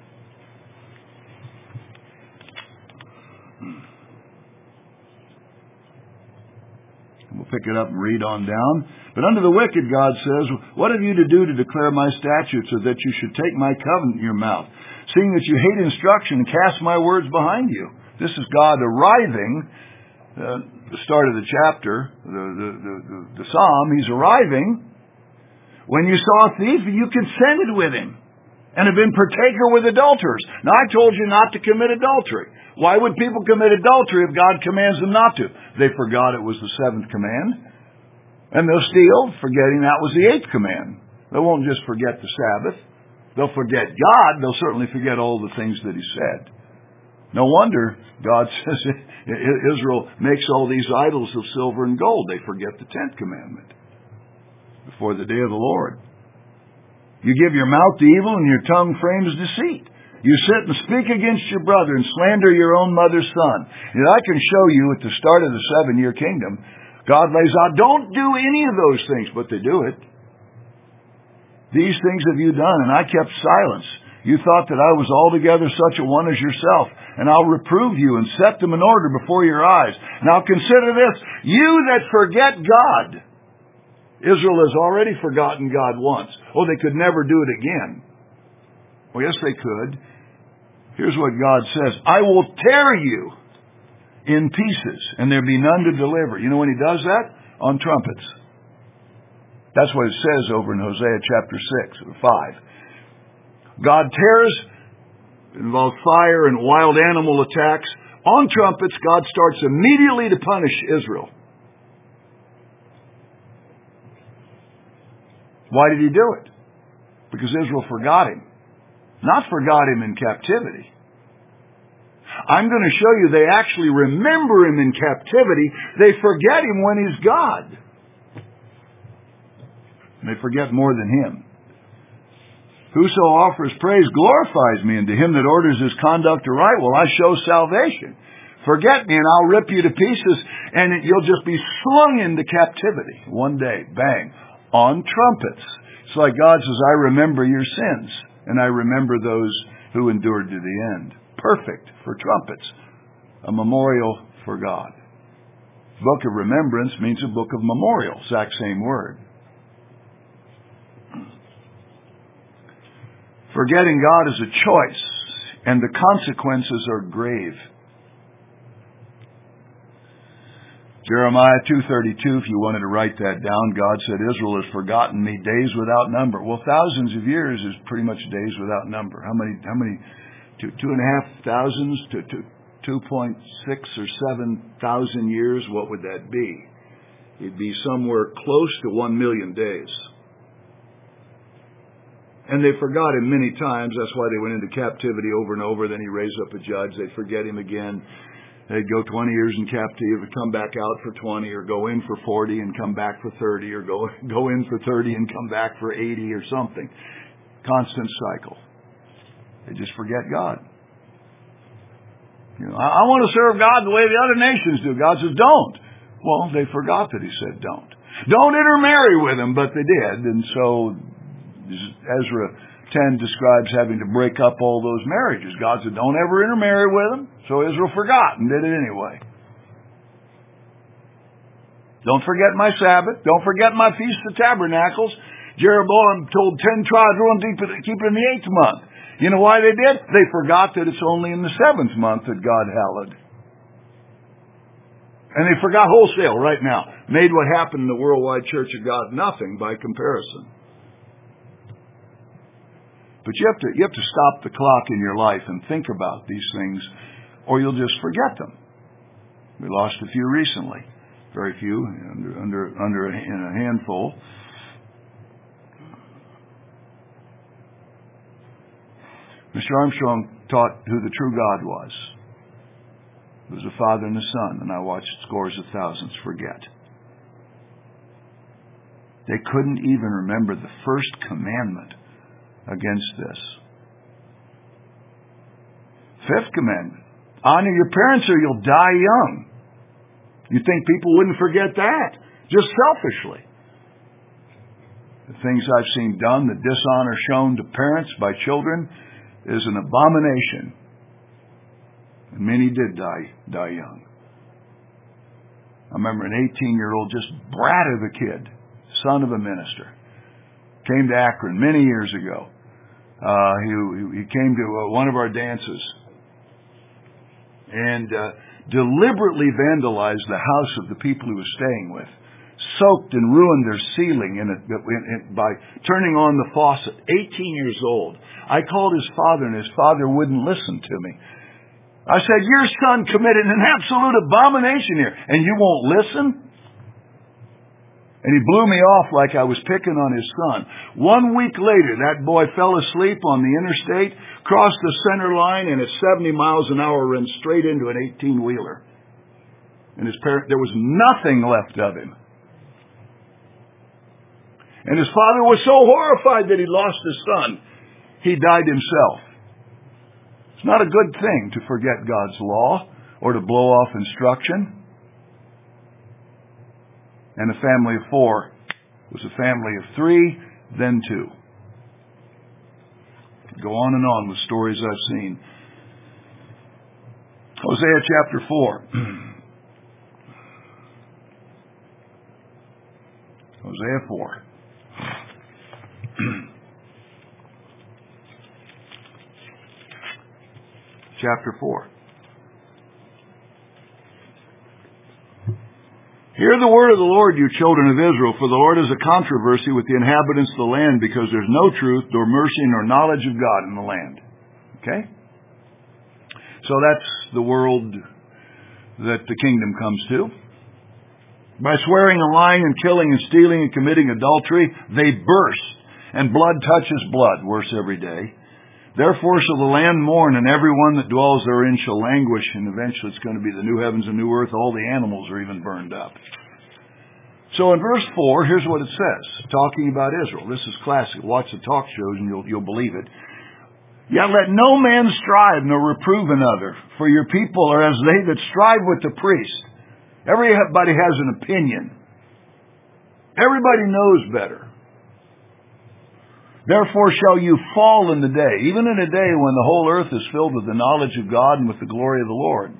we'll pick it up and read on down. But unto the wicked, God says, what have you to do to declare my statutes, so that you should take my covenant in your mouth, seeing that you hate instruction and cast my words behind you? This is God arriving, uh, the start of the chapter, the, the, the, the, the psalm. He's arriving. When you saw a thief, you consented with him and have been partaker with adulterers. Now, I told you not to commit adultery. Why would people commit adultery if God commands them not to? They forgot it was the seventh command. And they'll steal, forgetting that was the eighth command. They won't just forget the Sabbath. They'll forget God. They'll certainly forget all the things that He said. No wonder God says Israel makes all these idols of silver and gold. They forget the tenth commandment before the day of the Lord. You give your mouth to evil and your tongue frames deceit. You sit and speak against your brother and slander your own mother's son. And I can show you at the start of the seven-year kingdom, God lays out, don't do any of those things, but they do it. These things have you done, and I kept silence. You thought that I was altogether such a one as yourself, and I'll reprove you and set them in order before your eyes. Now consider this, you that forget God. Israel has already forgotten God once. Oh, they could never do it again. Well, yes, they could. Here's what God says. I will tear you in pieces, and there be none to deliver. You know when He does that? On trumpets. That's what it says over in Hosea chapter six or five. God tears, it involves fire and wild animal attacks. On trumpets, God starts immediately to punish Israel. Why did He do it? Because Israel forgot Him. Not forgot Him in captivity. I'm going to show you they actually remember Him in captivity. They forget Him when He's God. And they forget more than Him. Whoso offers praise glorifies me, and to him that orders his conduct aright will I show salvation. Forget me and I'll rip you to pieces, and you'll just be slung into captivity one day. Bang. On trumpets. It's like God says, I remember your sins, and I remember those who endured to the end. Perfect for trumpets. A memorial for God. Book of remembrance means a book of memorial. Exact same word. Forgetting God is a choice, and the consequences are grave. Jeremiah two thirty-two, if you wanted to write that down, God said, Israel has forgotten me days without number. Well, thousands of years is pretty much days without number. How many, how many, two, two and a half thousands to two, two point six or seven thousand years? What would that be? It'd be somewhere close to one million days. And they forgot Him many times. That's why they went into captivity over and over. Then He raised up a judge. They'd forget Him again. They'd go twenty years in captivity, come back out for twenty, or go in for forty and come back for thirty, or go go in for thirty and come back for eighty or something. Constant cycle. They just forget God. You know, I, I want to serve God the way the other nations do. God says, don't. Well, they forgot that He said don't. Don't intermarry with Him, but they did. And so Ezra ten describes having to break up all those marriages. God said, don't ever intermarry with them. So Israel forgot and did it anyway. Don't forget my Sabbath. Don't forget my Feast of Tabernacles. Jeroboam told ten tribes, we're going to keep it in the eighth month. You know why they did? They forgot that it's only in the seventh month that God hallowed. And they forgot wholesale right now. Made what happened in the worldwide Church of God nothing by comparison. But you have to you have to stop the clock in your life and think about these things, or you'll just forget them. We lost a few recently, very few, under under under a, in a handful. Mister Armstrong taught who the true God was. It was the Father and the Son, and I watched scores of thousands forget. They couldn't even remember the first commandment against this. Fifth commandment. Honor your parents or you'll die young. You think people wouldn't forget that? Just selfishly. The things I've seen done, the dishonor shown to parents by children, is an abomination. And many did die, die young. I remember an eighteen-year-old, just brat of a kid, son of a minister. Came to Akron many years ago. Uh, he, he came to uh, one of our dances and uh, deliberately vandalized the house of the people he was staying with. Soaked and ruined their ceiling in it, in it by turning on the faucet. eighteen years old. I called his father, and his father wouldn't listen to me. I said, your son committed an absolute abomination here, and you won't listen? And he blew me off like I was picking on his son. One week later, that boy fell asleep on the interstate, crossed the center line, and at seventy miles an hour ran straight into an eighteen-wheeler. And his parent, there was nothing left of him. And his father was so horrified that he lost his son, he died himself. It's not a good thing to forget God's law or to blow off instruction. And a family of four was a family of three, then two. Go on and on with stories I've seen. Hosea chapter four. Hosea four. Chapter four. Hear the word of the Lord, you children of Israel, for the Lord is a controversy with the inhabitants of the land, because there's no truth, nor mercy, nor knowledge of God in the land. Okay? So that's the world that the kingdom comes to. By swearing and lying and killing and stealing and committing adultery, they burst, and blood touches blood, worse every day. Therefore shall the land mourn, and every one that dwells therein shall languish, and eventually it's going to be the new heavens and new earth. All the animals are even burned up. So in verse four, here's what it says, talking about Israel. This is classic. Watch the talk shows and you'll, you'll believe it. Yet let no man strive nor reprove another, for your people are as they that strive with the priest. Everybody has an opinion. Everybody knows better. Therefore shall you fall in the day, even in a day when the whole earth is filled with the knowledge of God and with the glory of the Lord.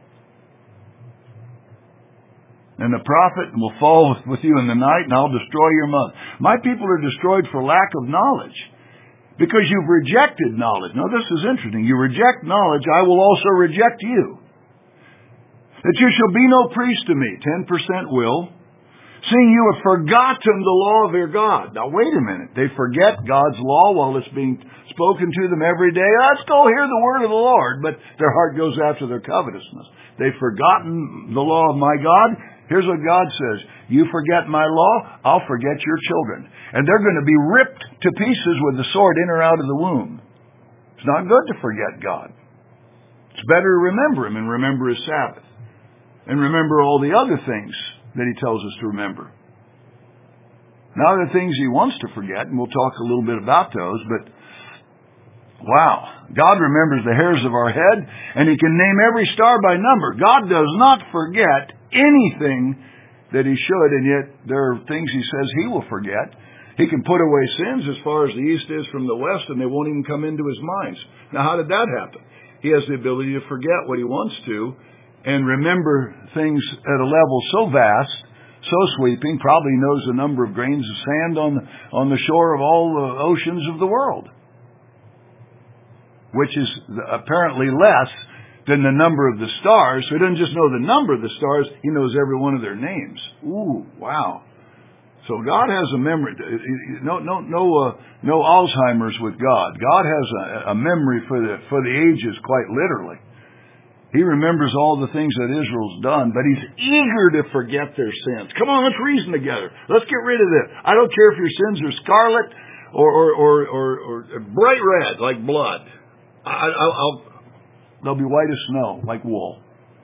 And the prophet will fall with you in the night, and I'll destroy your month. My people are destroyed for lack of knowledge, because you've rejected knowledge. Now this is interesting. You reject knowledge, I will also reject you. That you shall be no priest to me. Ten percent will. Seeing you have forgotten the law of your God. Now wait a minute. They forget God's law while it's being spoken to them every day. Let's go hear the word of the Lord. But their heart goes after their covetousness. They've forgotten the law of my God. Here's what God says. You forget my law, I'll forget your children. And they're going to be ripped to pieces with the sword in or out of the womb. It's not good to forget God. It's better to remember Him and remember His Sabbath. And remember all the other things that He tells us to remember. Now there are things He wants to forget, and we'll talk a little bit about those, but wow, God remembers the hairs of our head, and He can name every star by number. God does not forget anything that He should, and yet there are things He says He will forget. He can put away sins as far as the east is from the west, and they won't even come into His minds. Now how did that happen? He has the ability to forget what He wants to, and remember things at a level so vast, so sweeping, probably knows the number of grains of sand on the, on the shore of all the oceans of the world, which is apparently less than the number of the stars. So He doesn't just know the number of the stars, He knows every one of their names. Ooh, wow. So God has a memory. No, no, no, uh, no Alzheimer's with God. God has a, a memory for the for the ages, quite literally. He remembers all the things that Israel's done, but He's eager to forget their sins. Come on, let's reason together. Let's get rid of this. I don't care if your sins are scarlet or or or, or, or bright red like blood. I, I'll, I'll, they'll be white as snow, like wool.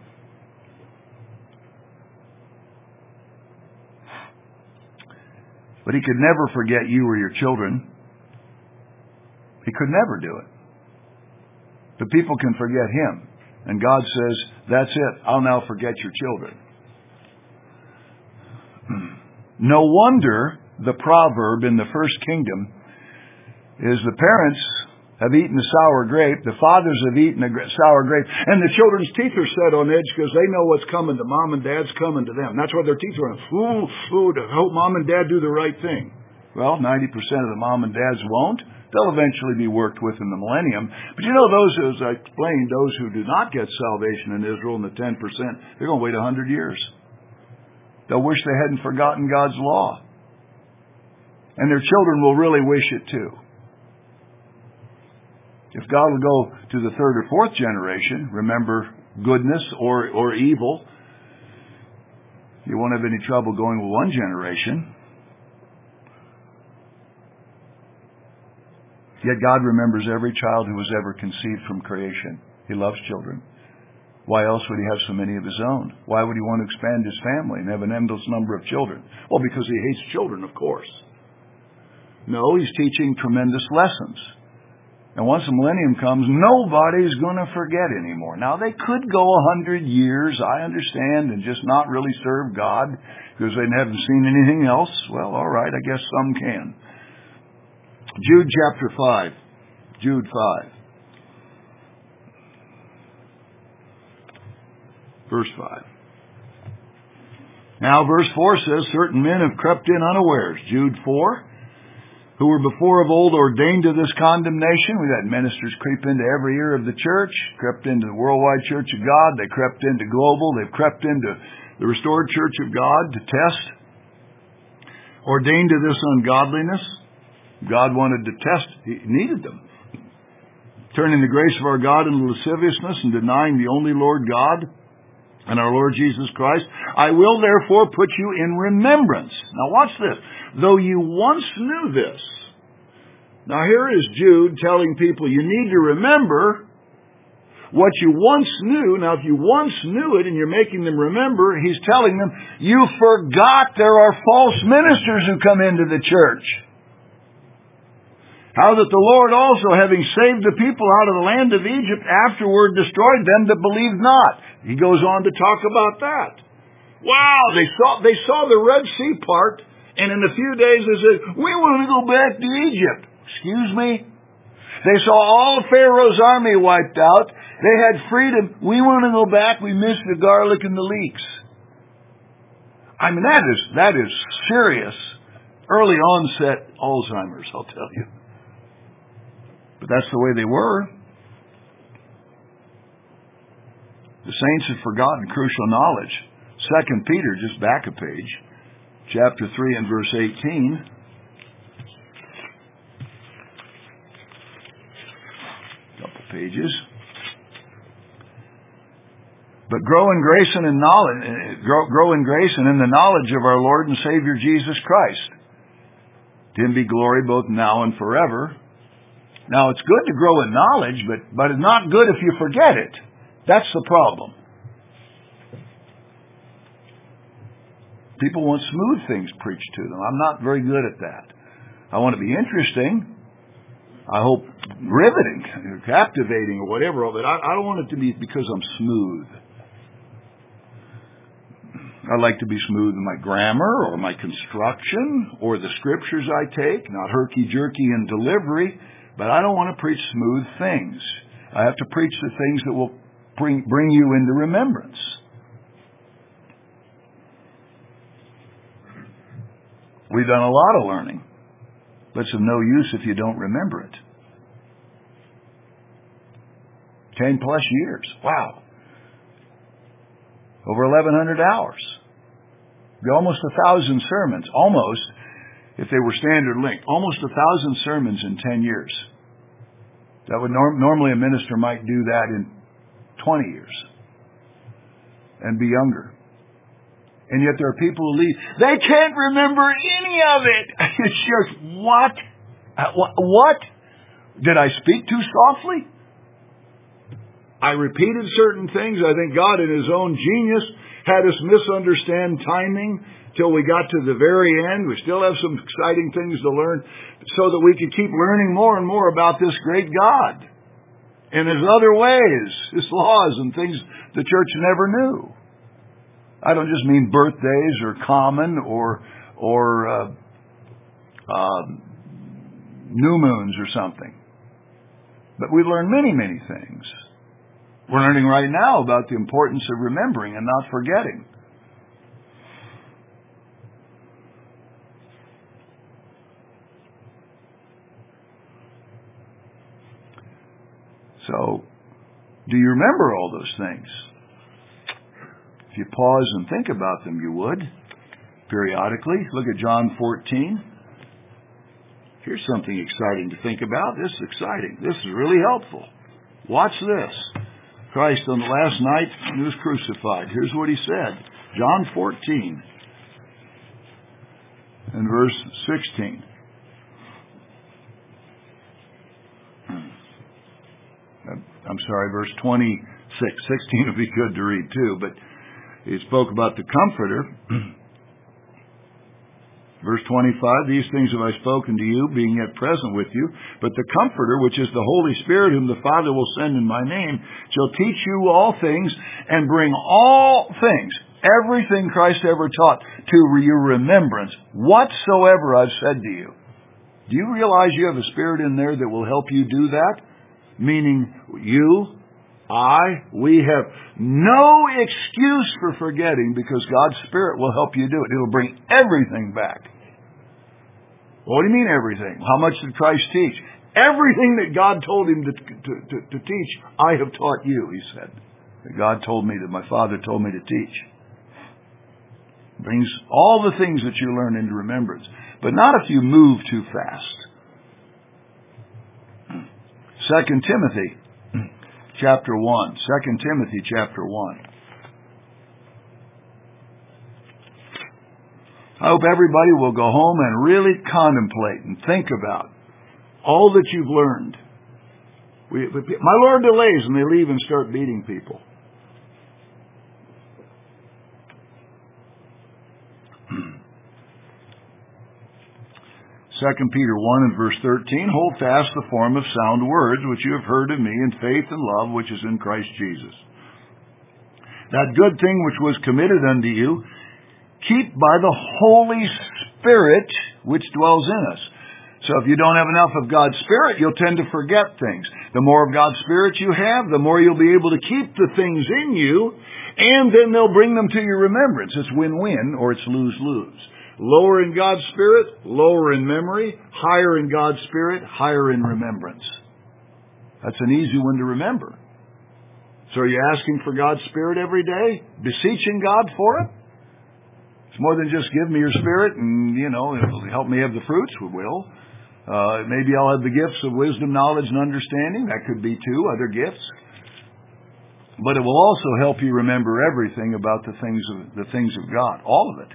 But He could never forget you or your children. He could never do it. The people can forget Him. And God says, that's it. I'll now forget your children. No wonder the proverb in the first kingdom is the parents have eaten a sour grape, the fathers have eaten a sour grape, and the children's teeth are set on edge because they know what's coming to mom and dad's coming to them. That's why their teeth are on. Ooh, ooh, to hope mom and dad do the right thing. Well, ninety percent of the mom and dads won't. They'll eventually be worked with in the millennium. But you know, those, as I explained, those who do not get salvation in Israel in the ten percent, they're going to wait one hundred years. They'll wish they hadn't forgotten God's law. And their children will really wish it too. If God will go to the third or fourth generation, remember goodness or, or evil, you won't have any trouble going with one generation. Yet God remembers every child who was ever conceived from creation. He loves children. Why else would He have so many of His own? Why would He want to expand His family and have an endless number of children? Well, because He hates children, of course. No, He's teaching tremendous lessons. And once the millennium comes, nobody's going to forget anymore. Now, they could go a hundred years, I understand, and just not really serve God because they haven't seen anything else. Well, all right, I guess some can. Jude chapter five. Jude five. Verse five. Now verse four says, certain men have crept in unawares, Jude four, who were before of old ordained to this condemnation. We've had ministers creep into every ear of the church, crept into the worldwide church of God, they crept into global, they've crept into the restored church of God to test. Ordained to this ungodliness. God wanted to test, He needed them. Turning the grace of our God into lasciviousness and denying the only Lord God and our Lord Jesus Christ, I will therefore put you in remembrance. Now watch this. Though you once knew this. Now here is Jude telling people you need to remember what you once knew. Now if you once knew it and you're making them remember, he's telling them, you forgot there are false ministers who come into the church. How that the Lord also, having saved the people out of the land of Egypt, afterward destroyed them that believed not. He goes on to talk about that. Wow, they saw they saw the Red Sea part, and in a few days they said, we want to go back to Egypt. Excuse me? They saw all of Pharaoh's army wiped out. They had freedom. We want to go back. We missed the garlic and the leeks. I mean, that is that is serious early onset Alzheimer's, I'll tell you. But that's the way they were. The saints had forgotten crucial knowledge. Second Peter, just back a page, chapter three and verse eighteen. Couple pages. But grow in grace and in knowledge, grow, grow in grace and in the knowledge of our Lord and Savior Jesus Christ. To Him be glory both now and forever. Now, it's good to grow in knowledge, but, but it's not good if you forget it. That's the problem. People want smooth things preached to them. I'm not very good at that. I want to be interesting. I hope riveting, or captivating, or whatever, but I, I don't want it to be because I'm smooth. I like to be smooth in my grammar, or my construction, or the scriptures I take, not herky-jerky in delivery. But I don't want to preach smooth things. I have to preach the things that will bring, bring you into remembrance. We've done a lot of learning, but it's of no use if you don't remember it. Ten plus years. Wow. Over eleven hundred hours. Almost a thousand sermons. Almost. If they were standard length, almost a thousand sermons in ten years. That would norm- normally a minister might do that in twenty years and be younger. And yet there are people who leave. They can't remember any of it. It's just, what? What? Did I speak too softly? I repeated certain things. I think God in His own genius had us misunderstand timing till we got to the very end. We still have some exciting things to learn so that we could keep learning more and more about this great God and His other ways, His laws and things the church never knew. I don't just mean birthdays or common or or uh, uh, new moons or something. But we learn many, many things. We're learning right now about the importance of remembering and not forgetting. So, do you remember all those things? If you pause and think about them, you would, periodically. Look at John fourteen. Here's something exciting to think about. This is exciting. This is really helpful. Watch this. Christ on the last night He was crucified. Here's what He said. John fourteen and verse sixteen. I'm sorry, verse twenty-six. sixteen would be good to read too, but He spoke about the Comforter. Verse twenty-five, these things have I spoken to you, being yet present with you. But the Comforter, which is the Holy Spirit, whom the Father will send in my name, shall teach you all things, and bring all things, everything Christ ever taught, to your remembrance, whatsoever I've said to you. Do you realize you have a Spirit in there that will help you do that? Meaning, you, I, we have no excuse for forgetting because God's Spirit will help you do it. It'll bring everything back. What do you mean everything? How much did Christ teach? Everything that God told him to, to, to, to teach, I have taught you, he said. That God told me, that my Father told me to teach. Brings all the things that you learn into remembrance. But not if you move too fast. Second Timothy chapter one. Second Timothy chapter one. I hope everybody will go home and really contemplate and think about all that you've learned. We, my Lord delays and they leave and start beating people. Second Peter one and verse thirteen, hold fast the form of sound words which you have heard of me in faith and love which is in Christ Jesus. That good thing which was committed unto you, keep by the Holy Spirit which dwells in us. So if you don't have enough of God's Spirit, you'll tend to forget things. The more of God's Spirit you have, the more you'll be able to keep the things in you, and then they'll bring them to your remembrance. It's win-win, or it's lose-lose. Lower in God's Spirit, lower in memory. Higher in God's Spirit, higher in remembrance. That's an easy one to remember. So are you asking for God's Spirit every day? Beseeching God for it? It's more than just give me your Spirit and, you know, it'll help me have the fruits. We will. Uh, maybe I'll have the gifts of wisdom, knowledge, and understanding. That could be two other gifts. But it will also help you remember everything about the things of the things of God. All of it.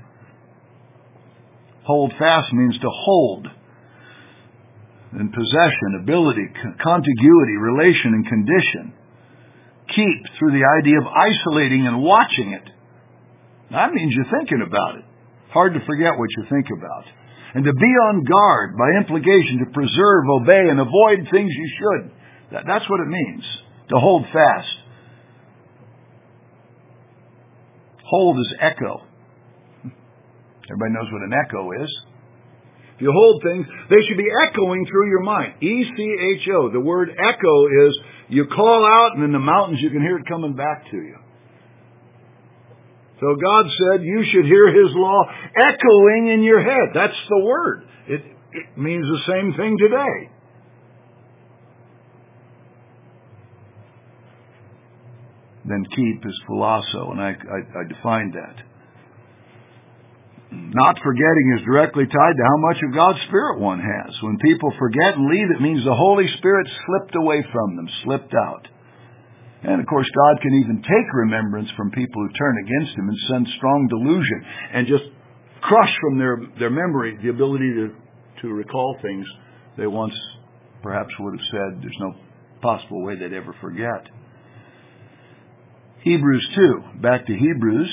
Hold fast means to hold. And possession, ability, contiguity, relation, and condition. Keep through the idea of isolating and watching it. That means you're thinking about it. Hard to forget what you think about. And to be on guard, by implication, to preserve, obey, and avoid things you should. That, that's what it means, to hold fast. Hold is echo. Everybody knows what an echo is. If you hold things, they should be echoing through your mind. E C H O. The word echo is you call out and in the mountains you can hear it coming back to you. So God said you should hear His law echoing in your head. That's the word. It, it means the same thing today. Then keep is philoso, and I, I, I defined that. Not forgetting is directly tied to how much of God's Spirit one has. When people forget and leave, it means the Holy Spirit slipped away from them, slipped out. And of course, God can even take remembrance from people who turn against Him and send strong delusion and just crush from their, their memory the ability to, to recall things they once perhaps would have said. There's no possible way they'd ever forget. Hebrews two. Back to Hebrews.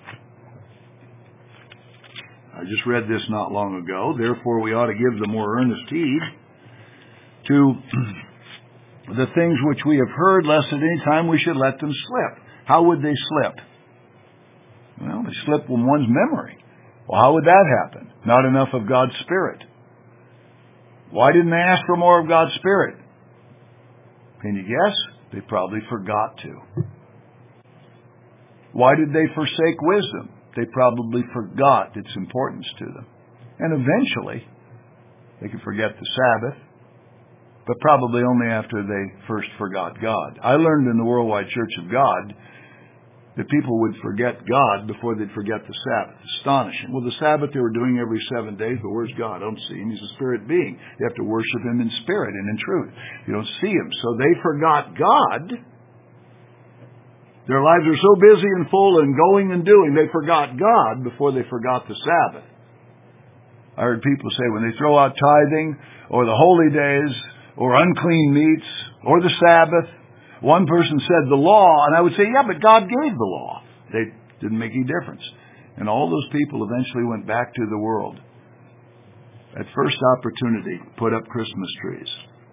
I just read this not long ago. Therefore, we ought to give the more earnest heed to the things which we have heard, lest at any time we should let them slip. How would they slip? Well, they slip from one's memory. Well, how would that happen? Not enough of God's Spirit. Why didn't they ask for more of God's Spirit? Can you guess? They probably forgot to. Why did they forsake wisdom? They probably forgot its importance to them. And eventually, they could forget the Sabbath, but probably only after they first forgot God. I learned in the Worldwide Church of God that people would forget God before they'd forget the Sabbath. Astonishing. Well, the Sabbath they were doing every seven days, but where's God? I don't see Him. He's a spirit being. You have to worship Him in spirit and in truth. You don't see Him. So they forgot God. Their lives are so busy and full and going and doing, they forgot God before they forgot the Sabbath. I heard people say when they throw out tithing or the holy days or unclean meats or the Sabbath, one person said the law, and I would say, yeah, but God gave the law. They didn't make any difference. And all those people eventually went back to the world. At first opportunity, put up Christmas trees.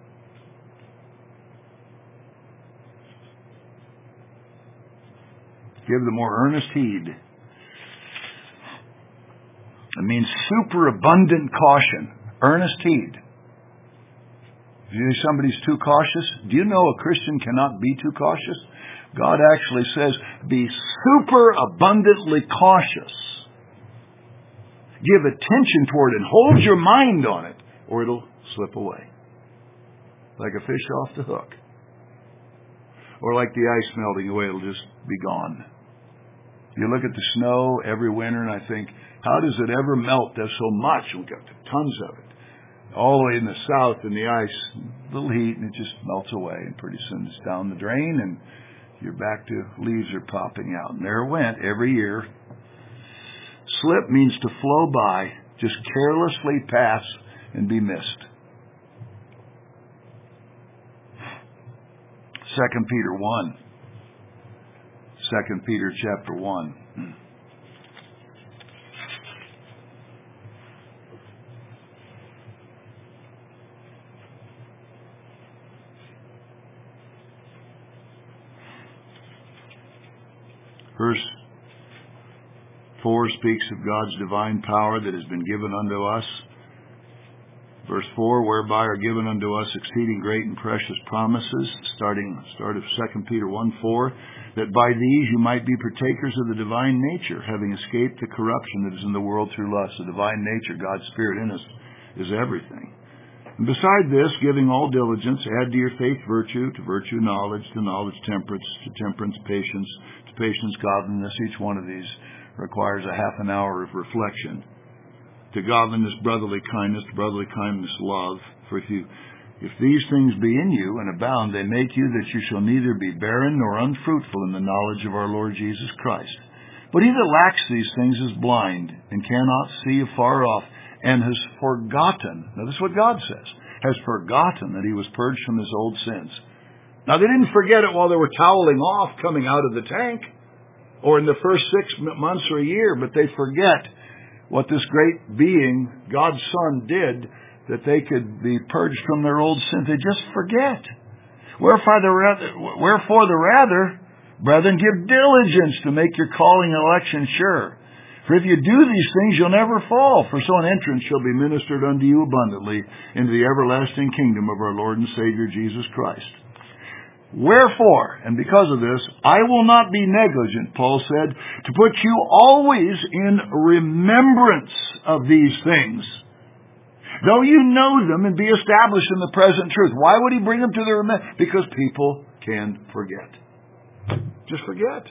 Give the more earnest heed. It means superabundant caution. Earnest heed. If you know somebody's too cautious, do you know a Christian cannot be too cautious? God actually says, be super abundantly cautious. Give attention toward it and hold your mind on it, or it'll slip away. Like a fish off the hook. Or like the ice melting away, it'll just be gone. You look at the snow every winter and I think, how does it ever melt? There's so much. We've got tons of it. All the way in the south in the ice, little heat, and it just melts away. And pretty soon it's down the drain and you're back to leaves are popping out. And there it went every year. Slip means to flow by, just carelessly pass and be missed. Second Peter one. Second Peter chapter one. Verse four speaks of God's divine power that has been given unto us. Verse four, whereby are given unto us exceeding great and precious promises, starting start of Second Peter one four, that by these you might be partakers of the divine nature, having escaped the corruption that is in the world through lust. The divine nature, God's Spirit in us, is everything. And beside this, giving all diligence, add to your faith virtue, to virtue knowledge, to knowledge temperance, to temperance patience, to patience godliness. Each one of these requires a half an hour of reflection. To godliness, brotherly kindness, to brotherly kindness, love. For if you, if these things be in you and abound, they make you that you shall neither be barren nor unfruitful in the knowledge of our Lord Jesus Christ. But he that lacks these things is blind and cannot see afar off, and has forgotten. Now this is what God says. Has forgotten that he was purged from his old sins. Now they didn't forget it while they were toweling off coming out of the tank, or in the first six months or a year, but they forget what this great being, God's Son, did, that they could be purged from their old sins. They just forget. Wherefore the rather, wherefore the rather, brethren, give diligence to make your calling and election sure. For if you do these things, you'll never fall. For so an entrance shall be ministered unto you abundantly into the everlasting kingdom of our Lord and Savior Jesus Christ. Wherefore, and because of this, I will not be negligent, Paul said, to put you always in remembrance of these things, though you know them and be established in the present truth. Why would he bring them to the remembrance? Because people can forget. Just forget.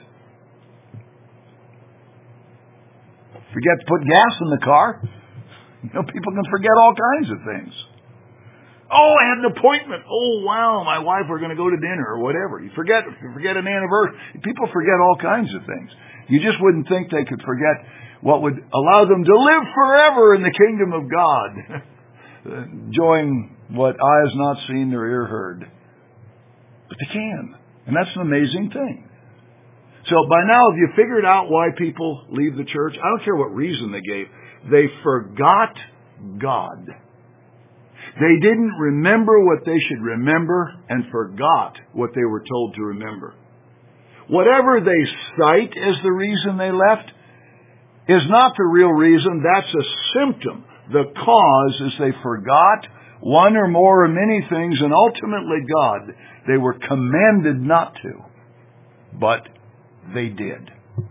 Forget to put gas in the car. You know, people can forget all kinds of things. Oh, I had an appointment. Oh, wow, my wife, we're going to go to dinner or whatever. You forget, you forget an anniversary. People forget all kinds of things. You just wouldn't think they could forget what would allow them to live forever in the kingdom of God, enjoying what eye has not seen nor ear heard. But they can. And that's an amazing thing. So by now, have you figured out why people leave the church? I don't care what reason they gave. They forgot God. They didn't remember what they should remember and forgot what they were told to remember. Whatever they cite as the reason they left is not the real reason. That's a symptom. The cause is they forgot one or more or many things, and ultimately God, they were commanded not to. But they did.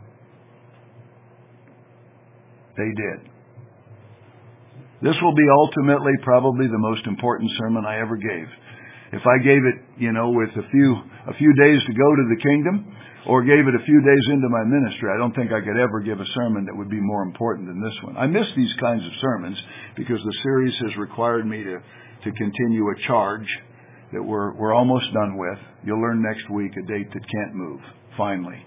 They did. This will be ultimately probably the most important sermon I ever gave. If I gave it, you know, with a few a few days to go to the kingdom, or gave it a few days into my ministry, I don't think I could ever give a sermon that would be more important than this one. I miss these kinds of sermons because the series has required me to, to continue a charge that we're we're almost done with. You'll learn next week a date that can't move, finally.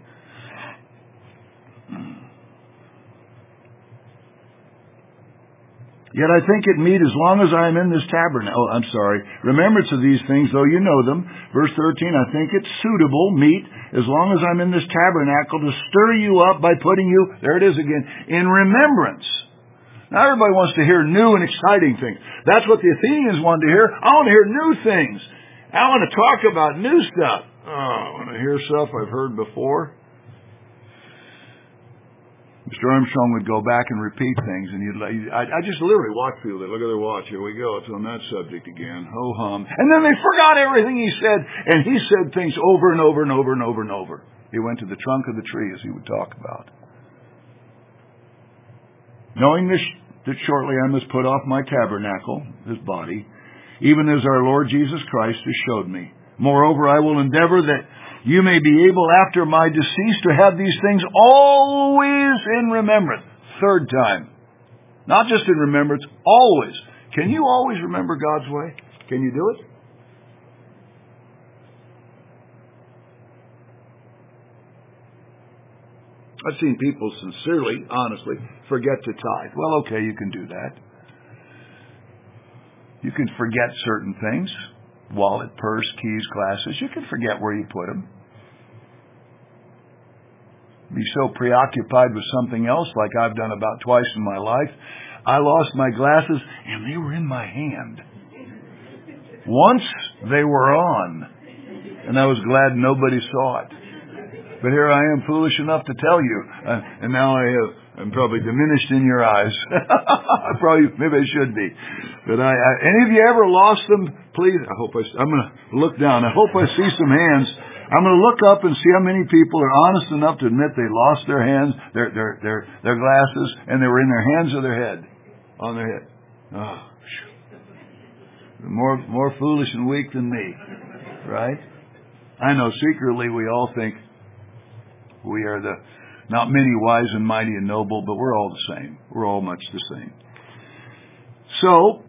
Yet I think it meet as long as I am in this tabernacle. Oh, I'm sorry. Remembrance of these things, though you know them. Verse thirteen, I think it's suitable, meet, as long as I'm in this tabernacle, to stir you up by putting you, there it is again, in remembrance. Now everybody wants to hear new and exciting things. That's what the Athenians wanted to hear. I want to hear new things. I want to talk about new stuff. Oh, I want to hear stuff I've heard before. Mister Armstrong would go back and repeat things, and you'd, I, I just literally watch people. Look at their watch. Here we go. It's on that subject again. Ho hum. And then they forgot everything he said, and he said things over and over and over and over and over. He went to the trunk of the tree, as he would talk about. Knowing this, that shortly I must put off my tabernacle, this body, even as our Lord Jesus Christ has showed me. Moreover, I will endeavor that you may be able after my decease to have these things always in remembrance. Third time. Not just in remembrance, always. Can you always remember God's way? Can you do it? I've seen people sincerely, honestly, forget to tithe. Well, okay, you can do that. You can forget certain things. Wallet, purse, keys, glasses. You can forget where you put them. Be so preoccupied with something else, like I've done about twice in my life. I lost my glasses, and they were in my hand. Once they were on, and I was glad nobody saw it. But here I am, foolish enough to tell you, uh, and now I have, I'm probably diminished in your eyes. I probably, maybe I should be. But I, I, any of you ever lost them? Please, I hope I, I'm going to look down. I hope I see some hands. I'm going to look up and see how many people are honest enough to admit they lost their hands, their their their their glasses, and they were in their hands or their head, on their head. Oh, more more foolish and weak than me, right? I know secretly we all think we are the not many wise and mighty and noble, but we're all the same. We're all much the same. So,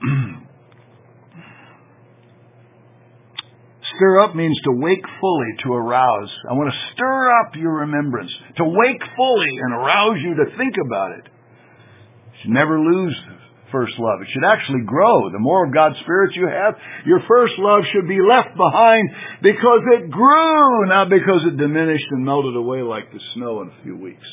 stir up means to wake fully, to arouse. I want to stir up your remembrance, to wake fully and arouse you to think about it. You should never lose first love. It should actually grow. The more of God's Spirit you have, your first love should be left behind because it grew, not because it diminished and melted away like the snow in a few weeks.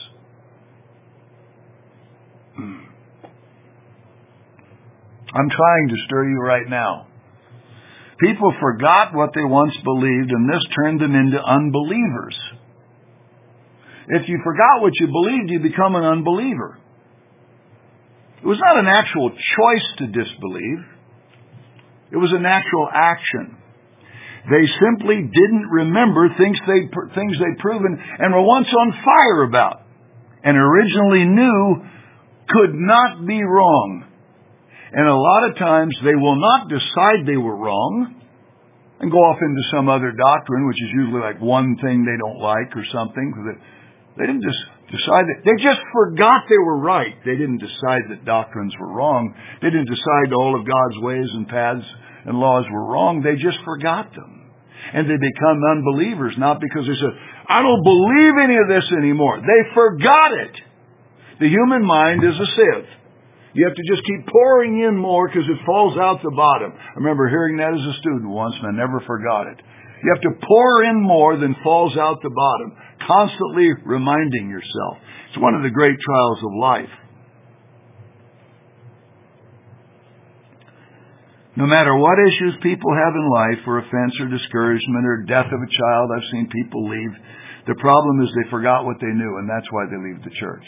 I'm trying to stir you right now. People forgot what they once believed, and this turned them into unbelievers. If you forgot what you believed, you become an unbeliever. It was not an actual choice to disbelieve. It was a natural action. They simply didn't remember things they'd, things they'd proven and were once on fire about, and originally knew could not be wrong. And a lot of times they will not decide they were wrong and go off into some other doctrine, which is usually like one thing they don't like or something. They didn't just decide that. They just forgot they were right. They didn't decide that doctrines were wrong. They didn't decide all of God's ways and paths and laws were wrong. They just forgot them. And they become unbelievers, not because they said, I don't believe any of this anymore. They forgot it. The human mind is a sieve. You have to just keep pouring in more because it falls out the bottom. I remember hearing that as a student once, and I never forgot it. You have to pour in more than falls out the bottom, constantly reminding yourself. It's one of the great trials of life. No matter what issues people have in life, or offense or discouragement or death of a child, I've seen people leave. The problem is they forgot what they knew, and that's why they leave the church.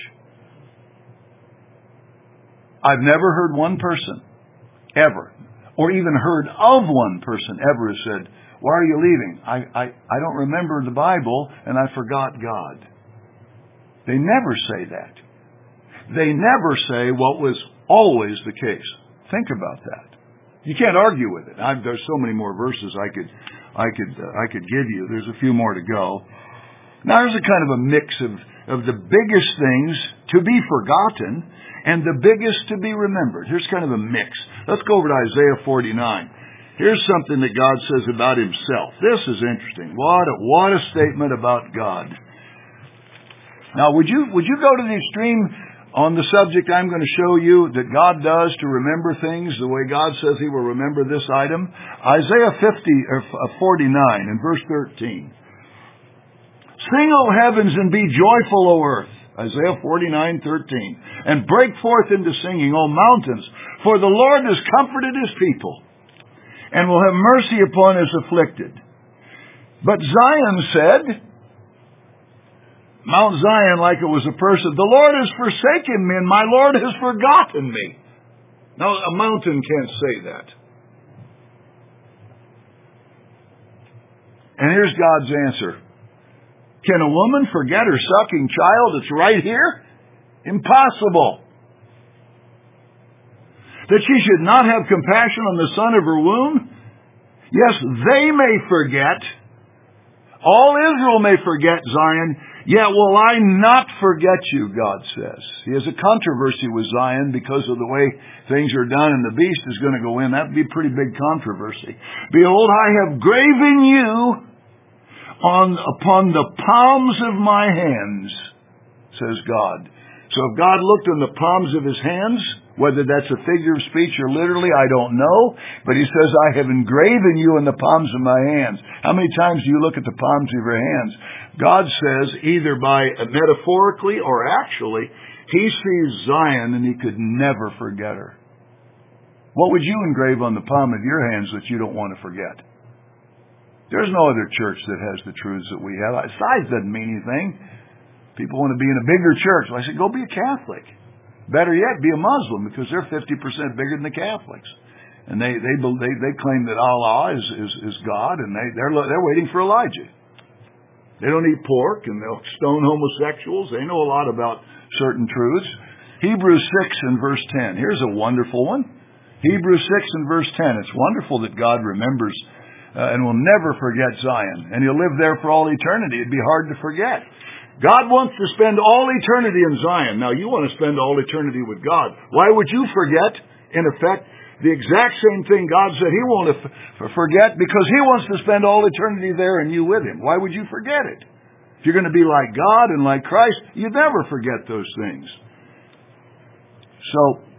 I've never heard one person ever, or even heard of one person ever who said, why are you leaving? I, I, I don't remember the Bible and I forgot God. They never say that. They never say what was always the case. Think about that. You can't argue with it. I've, there's so many more verses I could, I could, uh, I could give you. There's a few more to go. Now there's a kind of a mix of, of the biggest things to be forgotten and the biggest to be remembered. Here's kind of a mix. Let's go over to Isaiah forty-nine. Here's something that God says about Himself. This is interesting. What a, what a statement about God. Now, would you would you go to the extreme on the subject I'm going to show you that God does to remember things the way God says He will remember this item? Isaiah fifty or forty-nine and verse thirteen. Sing, O heavens, and be joyful, O earth. Isaiah forty-nine thirteen. And break forth into singing, O mountains, for the Lord has comforted His people, and will have mercy upon His afflicted. But Zion said, Mount Zion like it was a person. The Lord has forsaken me and my Lord has forgotten me. Now, a mountain can't say that. And here's God's answer. Can a woman forget her sucking child that's right here? Impossible. That she should not have compassion on the son of her womb? Yes, they may forget. All Israel may forget Zion, yet will I not forget you, God says. He has a controversy with Zion because of the way things are done, and the beast is going to go in. That would be a pretty big controversy. Behold, I have graven you on upon the palms of my hands, says God. So if God looked on the palms of his hands, whether that's a figure of speech or literally, I don't know. But he says, I have engraven you in the palms of my hands. How many times do you look at the palms of your hands? God says, either by uh, metaphorically or actually, he sees Zion and he could never forget her. What would you engrave on the palm of your hands that you don't want to forget? There's no other church that has the truths that we have. Size doesn't mean anything. People want to be in a bigger church. Well, I said, go be a Catholic. Better yet, be a Muslim, because they're fifty percent bigger than the Catholics. And they they they, they claim that Allah is, is, is God, and they, they're, they're waiting for Elijah. They don't eat pork, and they'll stone homosexuals. They know a lot about certain truths. Hebrews six and verse ten. Here's a wonderful one. Hebrews six and verse ten. It's wonderful that God remembers uh, and will never forget Zion. And he'll live there for all eternity. It'd be hard to forget. God wants to spend all eternity in Zion. Now, you want to spend all eternity with God. Why would you forget, in effect, the exact same thing God said He won't forget? Because He wants to spend all eternity there and you with Him. Why would you forget it? If you're going to be like God and like Christ, you'd never forget those things. So,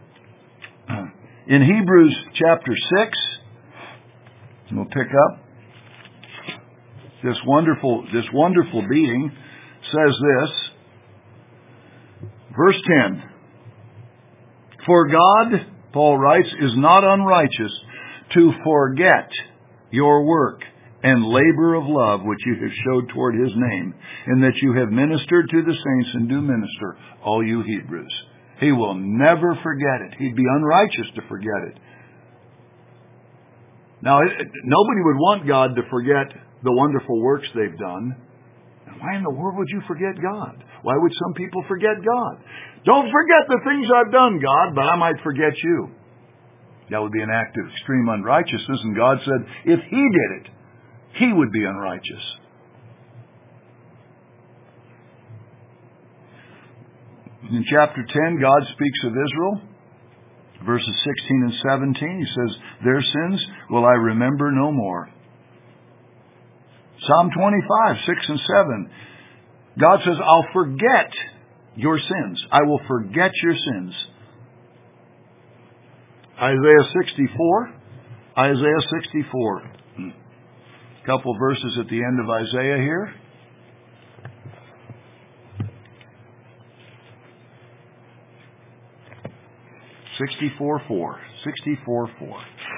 in Hebrews chapter six, we'll pick up, this wonderful, this wonderful being says this, verse ten, for God, Paul writes, is not unrighteous to forget your work and labor of love which you have showed toward His name, and that you have ministered to the saints and do minister, all you Hebrews. He will never forget it. He'd be unrighteous to forget it. Now, it, nobody would want God to forget the wonderful works they've done. Why in the world would you forget God? Why would some people forget God? Don't forget the things I've done, God, but I might forget you. That would be an act of extreme unrighteousness, and God said if He did it, He would be unrighteous. In chapter ten, God speaks of Israel. Verses sixteen and seventeen, He says, their sins will I remember no more. Psalm twenty-five, six and seven. God says, I'll forget your sins. I will forget your sins. Isaiah sixty-four. Isaiah sixty-four. A couple verses at the end of Isaiah here. sixty-four four. sixty-four four.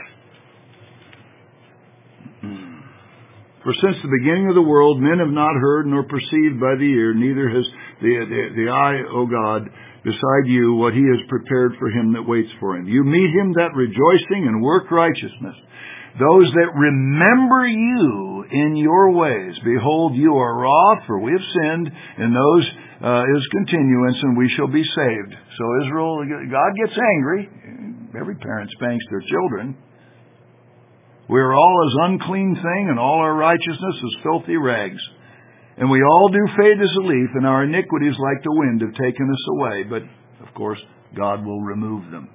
For since the beginning of the world, men have not heard nor perceived by the ear, neither has the, the, the eye, O God, beside you, what He has prepared for him that waits for Him. You meet him that rejoicing and work righteousness. Those that remember you in your ways. Behold, you are wroth, for we have sinned, and those uh, is continuance, and we shall be saved. So Israel, God gets angry. Every parent spanks their children. We are all as unclean thing, and all our righteousness is filthy rags. And we all do fade as a leaf, and our iniquities like the wind have taken us away. But, of course, God will remove them.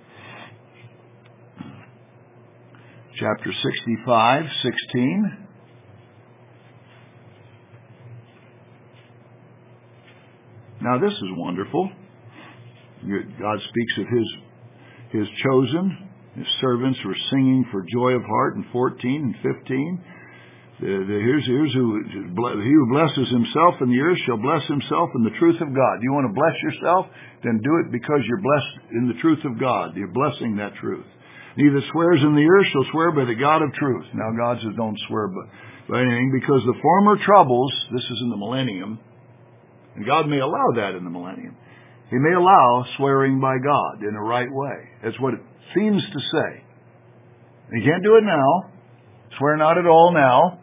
Chapter sixty-five, sixteen. Now this is wonderful. God speaks of His, His chosen. His servants were singing for joy of heart in fourteen and fifteen. The, the, here's, here's who, he who blesses himself in the earth shall bless himself in the truth of God. You want to bless yourself? Then do it because you're blessed in the truth of God. You're blessing that truth. He that swears in the earth shall swear by the God of truth. Now God says don't swear by, by anything, because the former troubles, this is in the millennium, And God may allow that in the millennium. He may allow swearing by God in a right way. That's what it seems to say. You can't do it now. Swear not at all now.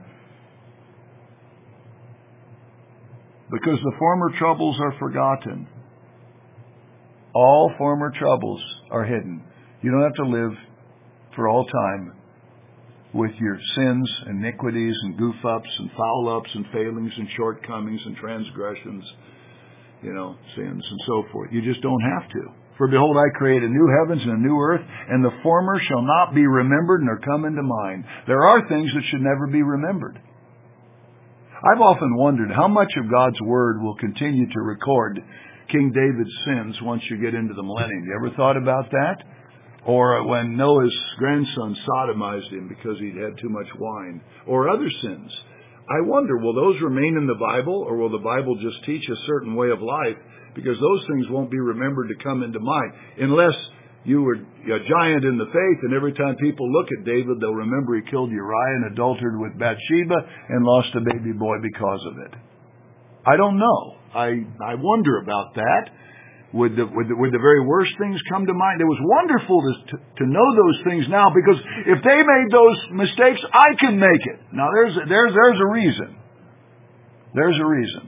Because the former troubles are forgotten. All former troubles are hidden. You don't have to live for all time with your sins, iniquities, and goof-ups, and foul-ups, and failings, and shortcomings, and transgressions, you know, sins, and so forth. You just don't have to. For behold, I create a new heavens and a new earth, and the former shall not be remembered nor come into mind. There are things that should never be remembered. I've often wondered how much of God's Word will continue to record King David's sins once you get into the millennium. You ever thought about that? Or when Noah's grandson sodomized him because he'd had too much wine. Or other sins. I wonder, will those remain in the Bible, or will the Bible just teach a certain way of life? Because those things won't be remembered to come into mind. Unless you were a giant in the faith, and every time people look at David, they'll remember he killed Uriah and adulterated with Bathsheba and lost a baby boy because of it. I don't know. I I wonder about that. Would the, would the, would the very worst things come to mind? It was wonderful to, to, to know those things now, because if they made those mistakes, I can make it. Now, there's, there's, there's a reason. There's a reason.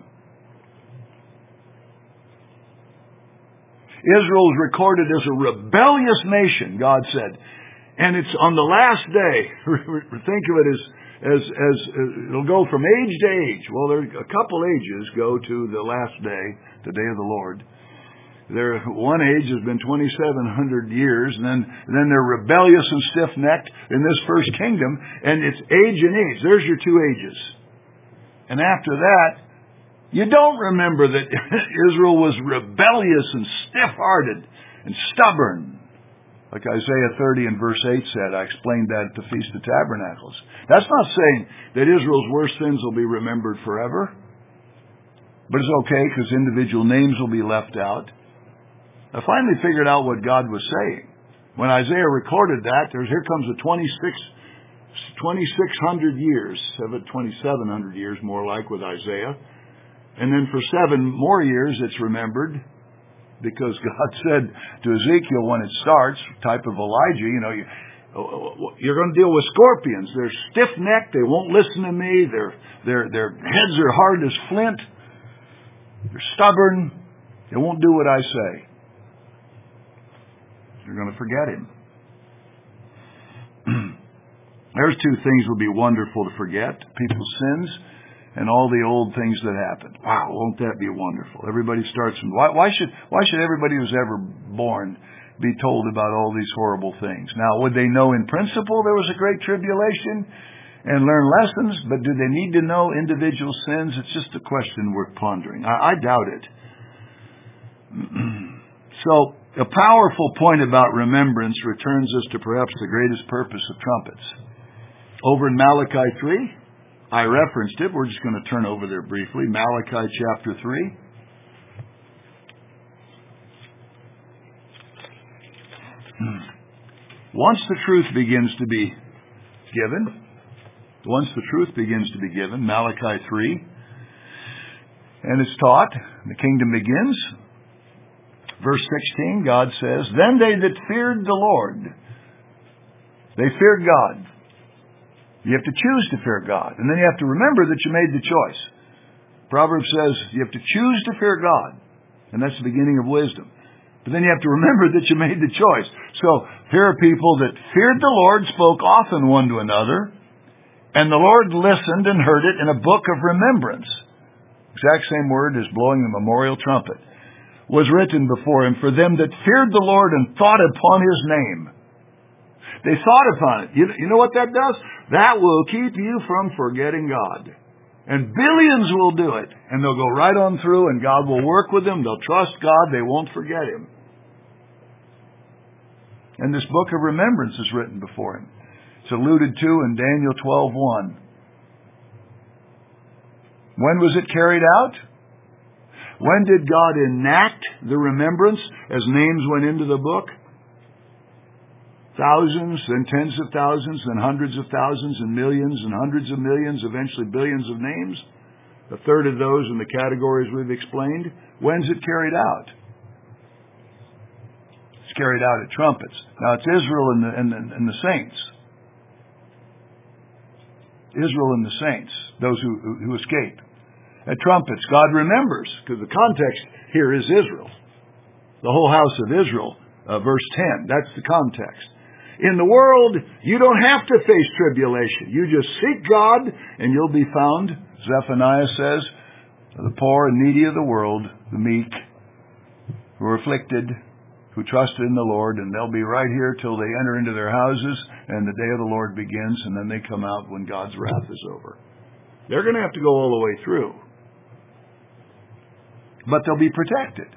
Israel is recorded as a rebellious nation, God said. And it's on the last day. Think of it as, as, as, as it'll go from age to age. Well, there a couple ages go to the last day, the day of the Lord. Their one age has been twenty-seven hundred years, and then, then they're rebellious and stiff-necked in this first kingdom, and it's age and age. There's your two ages. And after that, you don't remember that Israel was rebellious and stiff-hearted and stubborn. Like Isaiah thirty and verse eight said, I explained that at the Feast of Tabernacles. That's not saying that Israel's worst sins will be remembered forever. But it's okay, because individual names will be left out. I finally figured out what God was saying. When Isaiah recorded that, there's, here comes the twenty-six, twenty-six hundred years, twenty-seven hundred years more like with Isaiah. And then for seven more years it's remembered, because God said to Ezekiel when it starts, type of Elijah, you know, you, you're going to deal with scorpions. They're stiff-necked. They won't listen to me. Their, their, their heads are hard as flint. They're stubborn. They won't do what I say. You're going to forget him. There's two things would be wonderful to forget. People's sins and all the old things that happened. Wow, won't that be wonderful? Everybody starts from... Why, why should why should everybody who's ever born be told about all these horrible things? Now, would they know in principle there was a great tribulation and learn lessons? But do they need to know individual sins? It's just a question worth pondering. I, I doubt it. So... a powerful point about remembrance returns us to perhaps the greatest purpose of trumpets. Over in Malachi three, I referenced it. We're just going to turn over there briefly. Malachi chapter three. Once the truth begins to be given, once the truth begins to be given, Malachi three, and it's taught, the kingdom begins. Verse sixteen, God says, then they that feared the Lord, they feared God. You have to choose to fear God. And then you have to remember that you made the choice. Proverbs says you have to choose to fear God. And that's the beginning of wisdom. But then you have to remember that you made the choice. So here are people that feared the Lord, spoke often one to another, and the Lord listened and heard it in a book of remembrance. Exact same word as blowing the memorial trumpet. Was written before him for them that feared the Lord and thought upon his name. They thought upon it. You, you know what that does? That will keep you from forgetting God. And billions will do it. And they'll go right on through, and God will work with them. They'll trust God. They won't forget him. And this book of remembrance is written before him. It's alluded to in Daniel twelve one. When was it carried out? When did God enact the remembrance as names went into the book? Thousands and tens of thousands and hundreds of thousands and millions and hundreds of millions, eventually billions of names. A third of those in the categories we've explained. When's it carried out? It's carried out at trumpets. Now it's Israel and the, and the, and the saints. Israel and the saints, those who, who, who escape. At trumpets, God remembers, because the context here is Israel. The whole house of Israel, uh, verse ten. That's the context. In the world, you don't have to face tribulation. You just seek God and you'll be found. Zephaniah says, the poor and needy of the world, the meek, who are afflicted, who trusted in the Lord, and they'll be right here till they enter into their houses and the day of the Lord begins, and then they come out when God's wrath is over. They're going to have to go all the way through. But they'll be protected.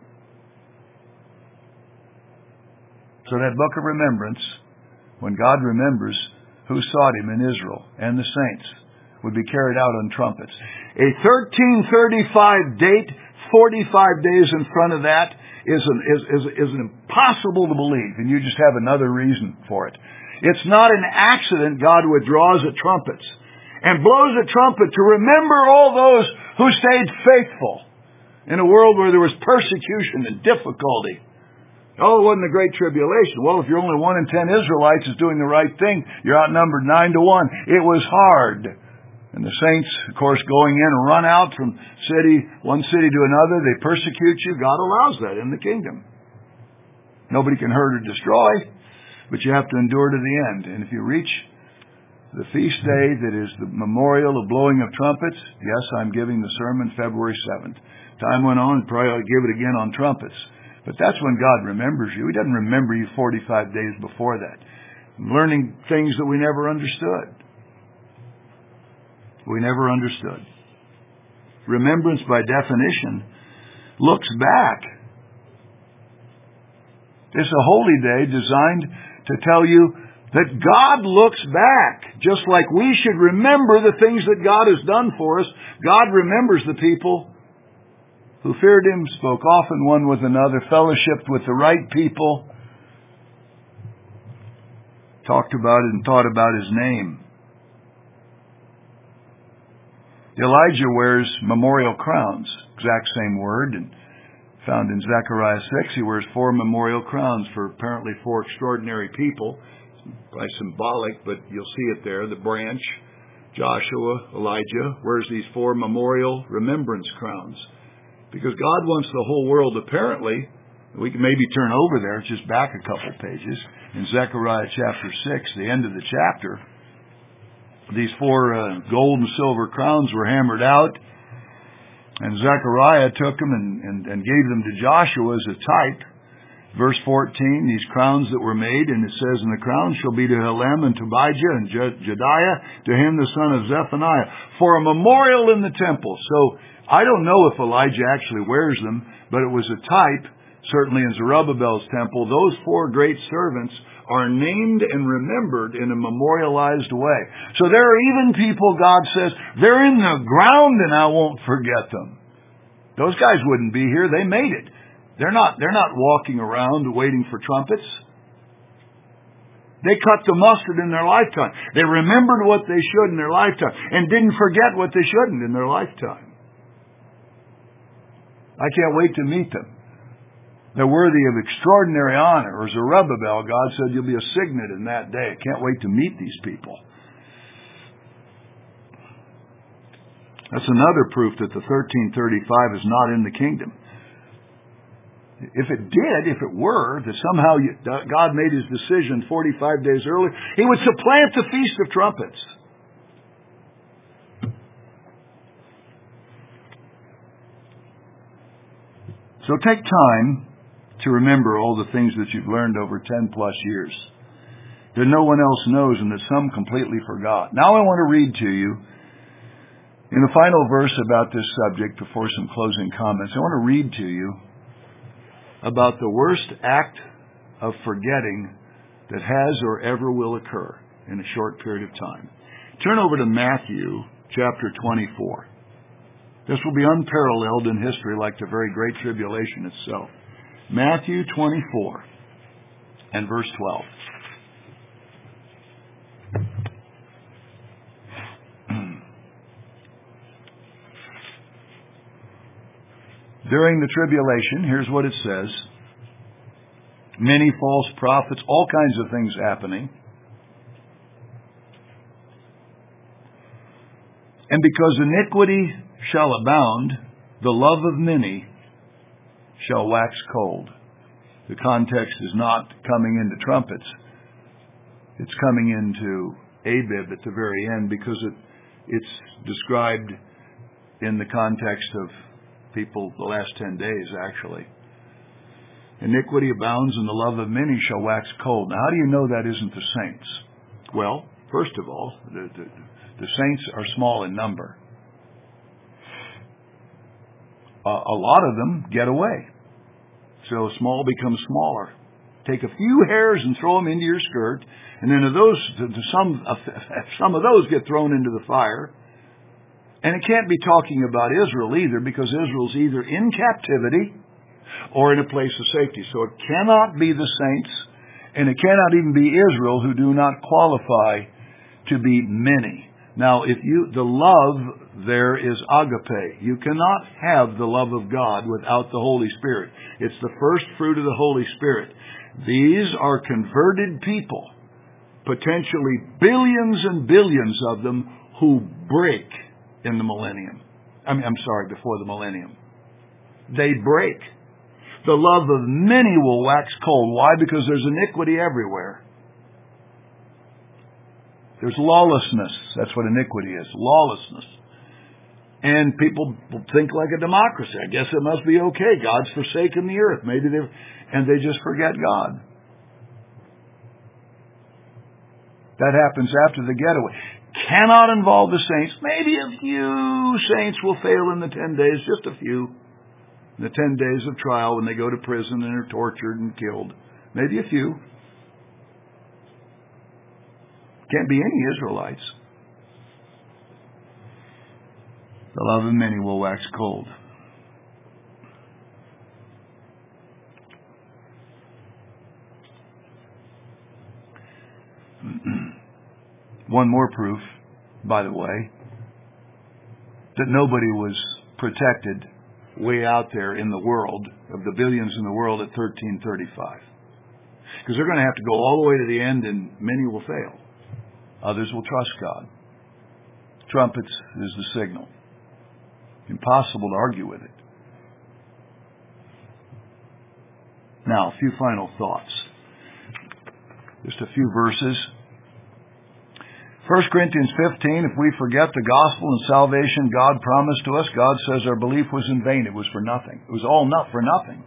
So that book of remembrance, when God remembers who sought Him in Israel and the saints, would be carried out on trumpets. A thirteen thirty-five date, forty-five days in front of that, is an, is, is, is an impossible to believe, and you just have another reason for it. It's not an accident God withdraws at trumpets and blows a trumpet to remember all those who stayed faithful in a world where there was persecution and difficulty. Oh, it wasn't the Great Tribulation. Well, if you're only one in ten Israelites is doing the right thing, you're outnumbered nine to one. It was hard. And the saints, of course, going in and run out from city, one city to another, they persecute you. God allows that in the kingdom. Nobody can hurt or destroy, but you have to endure to the end. And if you reach the feast day that is the memorial of blowing of trumpets, yes, I'm giving the sermon February seventh. Time went on, probably I'll give it again on trumpets. But that's when God remembers you. He doesn't remember you forty-five days before that. Learning things that we never understood. We never understood. Remembrance, by definition, looks back. It's a holy day designed to tell you that God looks back. Just like we should remember the things that God has done for us, God remembers the people who feared Him, spoke often one with another, fellowshiped with the right people, talked about it and thought about His name. Elijah wears memorial crowns, exact same word, and found in Zechariah six. He wears four memorial crowns for apparently four extraordinary people. Probably symbolic, but you'll see it there. The branch, Joshua, Elijah, wears these four memorial remembrance crowns. Because God wants the whole world, apparently, we can maybe turn over there, just back a couple pages, in Zechariah chapter six, the end of the chapter. These four uh, gold and silver crowns were hammered out, and Zechariah took them and, and, and gave them to Joshua as a type. Verse fourteen, these crowns that were made, and it says, and the crowns shall be to Helem and Tobijah and Jediah, to him the son of Zephaniah, for a memorial in the temple. So I don't know if Elijah actually wears them, but it was a type, certainly in Zerubbabel's temple. Those four great servants are named and remembered in a memorialized way. So there are even people, God says, they're in the ground and I won't forget them. Those guys wouldn't be here. They made it. They're not, they're not walking around waiting for trumpets. They cut the mustard in their lifetime. They remembered what they should in their lifetime and didn't forget what they shouldn't in their lifetime. I can't wait to meet them. They're worthy of extraordinary honor. Or Zerubbabel, God said, you'll be a signet in that day. Can't wait to meet these people. That's another proof that the thirteen thirty-five is not in the kingdom. If it did, if it were, that somehow God made His decision forty-five days earlier, He would supplant the Feast of Trumpets. So take time to remember all the things that you've learned over ten plus years, that no one else knows and that some completely forgot. Now I want to read to you, in the final verse about this subject, before some closing comments, I want to read to you about the worst act of forgetting that has or ever will occur in a short period of time. Turn over to Matthew chapter twenty-four. This will be unparalleled in history, like the very Great Tribulation itself. Matthew twenty-four and verse twelve. during the tribulation, here's what it says. Many false prophets, all kinds of things happening. And because iniquity shall abound, the love of many shall wax cold. The context is not coming into trumpets. It's coming into Abib at the very end, because it, it's described in the context of people the last ten days, actually. Iniquity abounds and the love of many shall wax cold. Now, how do you know that isn't the saints? Well, first of all, the, the, the saints are small in number. Uh, a lot of them get away. So small becomes smaller. Take a few hairs and throw them into your skirt, and then of those, some, some of those get thrown into the fire. And it can't be talking about Israel either, because Israel's either in captivity or in a place of safety. So it cannot be the saints, and it cannot even be Israel, who do not qualify to be many. Now, if you, the love there is agape. You cannot have the love of God without the Holy Spirit. It's the first fruit of the Holy Spirit. These are converted people, potentially billions and billions of them, who break in the millennium. I mean, I'm sorry, before the millennium. They break. The love of many will wax cold. Why? Because there's iniquity everywhere. There's lawlessness. That's what iniquity is. Lawlessness. And people think like a democracy. I guess it must be okay. God's forsaken the earth. Maybe they, and they just forget God. That happens after the getaway. Cannot involve the saints. Maybe a few saints will fail in the ten days. Just a few. In the ten days of trial, when they go to prison and are tortured and killed. Maybe a few. Can't be any Israelites. The love of many will wax cold. One more proof, by the way, that nobody was protected way out there in the world, of the billions in the world, at thirteen thirty-five. Because they're going to have to go all the way to the end, and many will fail. Others will trust God. Trumpets is the signal. Impossible to argue with it. Now, a few final thoughts. Just a few verses. First Corinthians fifteen, if we forget the gospel and salvation God promised to us, God says our belief was in vain. It was for nothing. It was all not for nothing.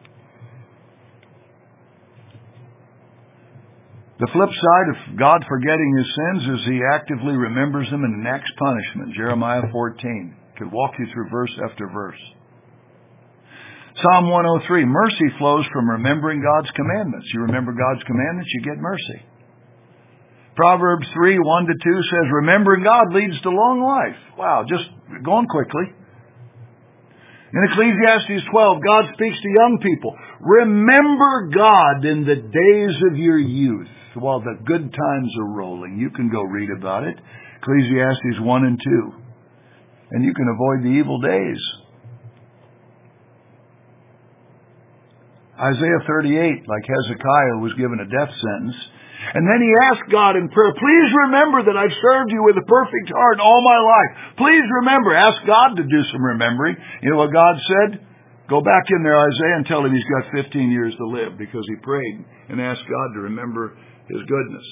The flip side of God forgetting His sins is He actively remembers them and enacts punishment. Jeremiah fourteen. I could walk you through verse after verse. Psalm one oh three. Mercy flows from remembering God's commandments. You remember God's commandments, you get mercy. Proverbs three, one to two says, remembering God leads to long life. Wow, just going quickly. In Ecclesiastes twelve, God speaks to young people. Remember God in the days of your youth, while the good times are rolling. You can go read about it. Ecclesiastes one and two. And you can avoid the evil days. Isaiah thirty-eight, like Hezekiah, was given a death sentence. And then he asked God in prayer, please remember that I've served you with a perfect heart all my life. Please remember. Ask God to do some remembering. You know what God said? Go back in there, Isaiah, and tell him he's got fifteen years to live, because he prayed and asked God to remember His goodness.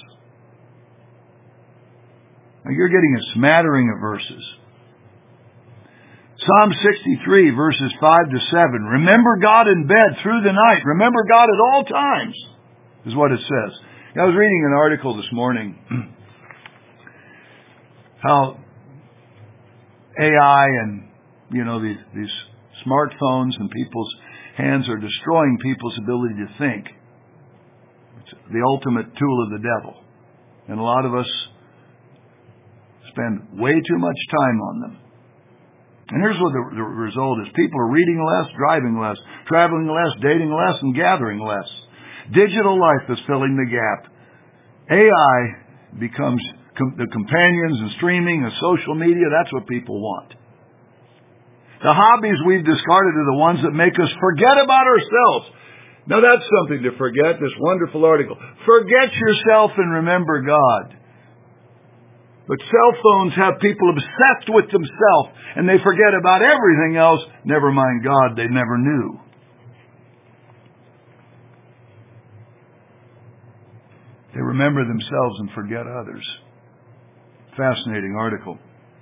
Now you're getting a smattering of verses. Psalm sixty-three, verses five to seven. Remember God in bed through the night. Remember God at all times, is what it says. I was reading an article this morning how A I and, you know, these, these smartphones in people's hands are destroying people's ability to think. It's the ultimate tool of the devil. And a lot of us spend way too much time on them. And here's what the, the result is. People are reading less, driving less, traveling less, dating less, and gathering less. Digital life is filling the gap. A I becomes com- the companions and streaming and social media. That's what people want. The hobbies we've discarded are the ones that make us forget about ourselves. Now that's something to forget, this wonderful article. Forget yourself and remember God. But cell phones have people obsessed with themselves, and they forget about everything else, never mind God they never knew. They remember themselves and forget others. Fascinating article.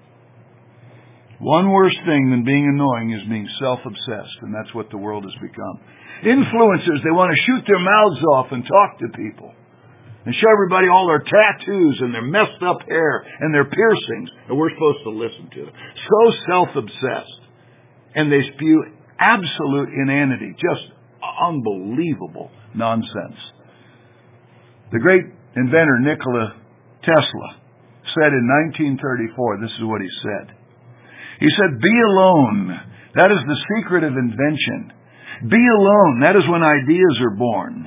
One worse thing than being annoying is being self-obsessed, and that's what the world has become. Influencers, they want to shoot their mouths off and talk to people and show everybody all their tattoos and their messed up hair and their piercings, and we're supposed to listen to them. So self-obsessed. And they spew absolute inanity, just unbelievable nonsense. The great inventor Nikola Tesla said in nineteen thirty-four, this is what he said. He said, be alone. That is the secret of invention. Be alone. That is when ideas are born.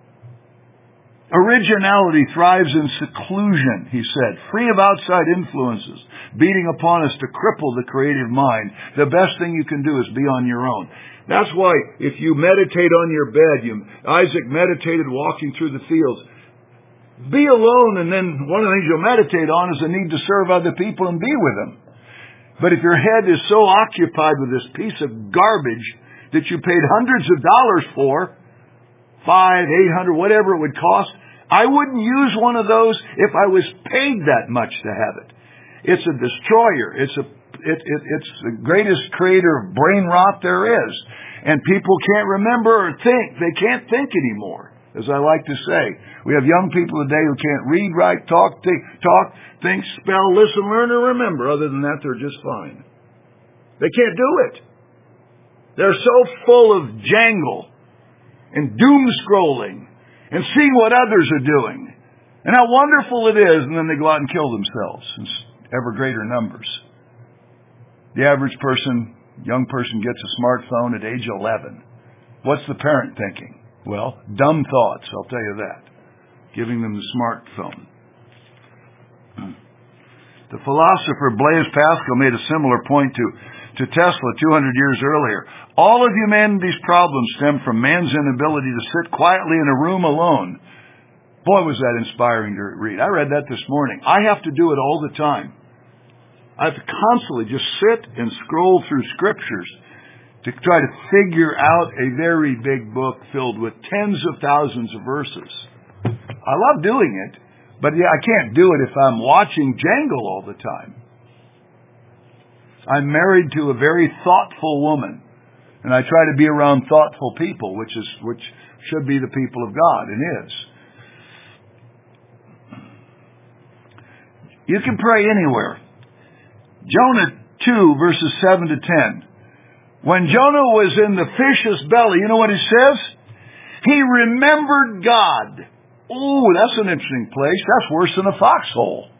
Originality thrives in seclusion, he said, free of outside influences, beating upon us to cripple the creative mind. The best thing you can do is be on your own. That's why if you meditate on your bed, you, Isaac meditated walking through the fields. Be alone, and then one of the things you'll meditate on is the need to serve other people and be with them. But if your head is so occupied with this piece of garbage that you paid hundreds of dollars for, five, eight hundred, whatever it would cost, I wouldn't use one of those if I was paid that much to have it. It's a destroyer. It's a it, it, it's the greatest creator of brain rot there is. And people can't remember or think. They can't think anymore. As I like to say, we have young people today who can't read, write, talk, think, talk, think, spell, listen, learn, or remember. Other than that, they're just fine. They can't do it. They're so full of jangle and doom scrolling and seeing what others are doing and how wonderful it is, and then they go out and kill themselves in ever greater numbers. The average person, young person, gets a smartphone at age eleven. What's the parent thinking? Well, dumb thoughts, I'll tell you that. Giving them the smartphone. The philosopher Blaise Pascal made a similar point to, to Tesla two hundred years earlier. All of humanity's problems stem from man's inability to sit quietly in a room alone. Boy, was that inspiring to read. I read that this morning. I have to do it all the time. I have to constantly just sit and scroll through scriptures to try to figure out a very big book filled with tens of thousands of verses. I love doing it, but yeah, I can't do it if I'm watching Jangle all the time. I'm married to a very thoughtful woman, and I try to be around thoughtful people, which is which should be the people of God, and is. You can pray anywhere. Jonah two, verses seven to ten. When Jonah was in the fish's belly, you know what he says? He remembered God. Oh, that's an interesting place. That's worse than a foxhole.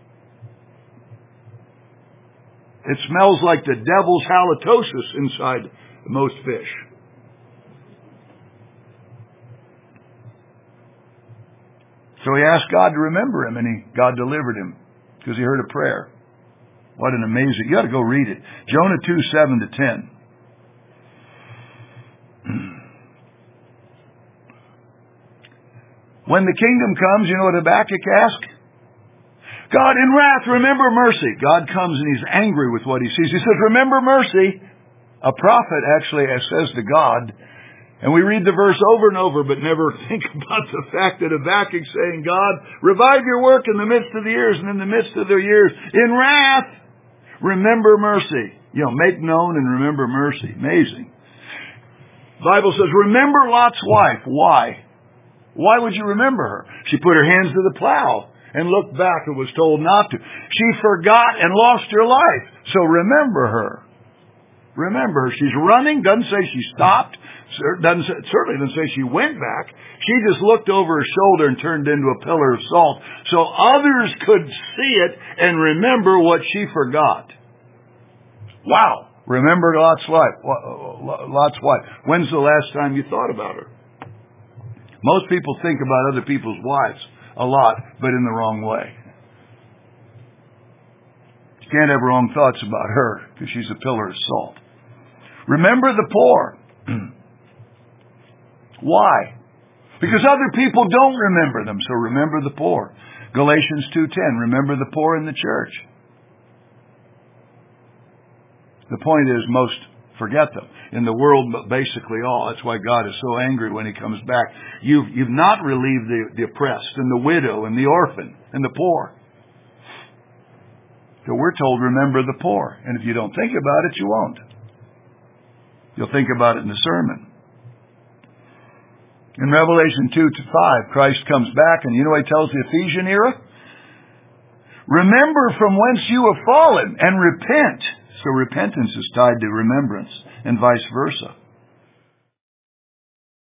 It smells like the devil's halitosis inside most fish. So he asked God to remember him, and he, God delivered him because he heard a prayer. What an amazing... You got to go read it. Jonah two, seven to ten. When the kingdom comes, you know what Habakkuk asked? God, in wrath, remember mercy. God comes and he's angry with what he sees. He says, remember mercy. A prophet actually says to God, and we read the verse over and over, but never think about the fact that Habakkuk's saying, God, revive your work in the midst of the years, and in the midst of their years, in wrath, remember mercy. You know, make known and remember mercy. Amazing. The Bible says, remember Lot's wife. Why? Why would you remember her? She put her hands to the plow and looked back and was told not to. She forgot and lost her life. So remember her. Remember her. She's running. Doesn't say she stopped. Doesn't say, certainly doesn't say she went back. She just looked over her shoulder and turned into a pillar of salt so others could see it and remember what she forgot. Wow. Remember Lot's wife. Lot's wife. When's the last time you thought about her? Most people think about other people's wives a lot, but in the wrong way. You can't have wrong thoughts about her because she's a pillar of salt. Remember the poor. Why? Because other people don't remember them, so remember the poor. Galatians two ten, remember the poor in the church. The point is, most forget them. In the world, basically all. That's why God is so angry when He comes back. You've, you've not relieved the, the oppressed and the widow and the orphan and the poor. So we're told, remember the poor. And if you don't think about it, you won't. You'll think about it in the sermon. In Revelation two to five, Christ comes back, and you know what He tells the Ephesian era? Remember from whence you have fallen, and repent. So repentance is tied to remembrance, and vice versa.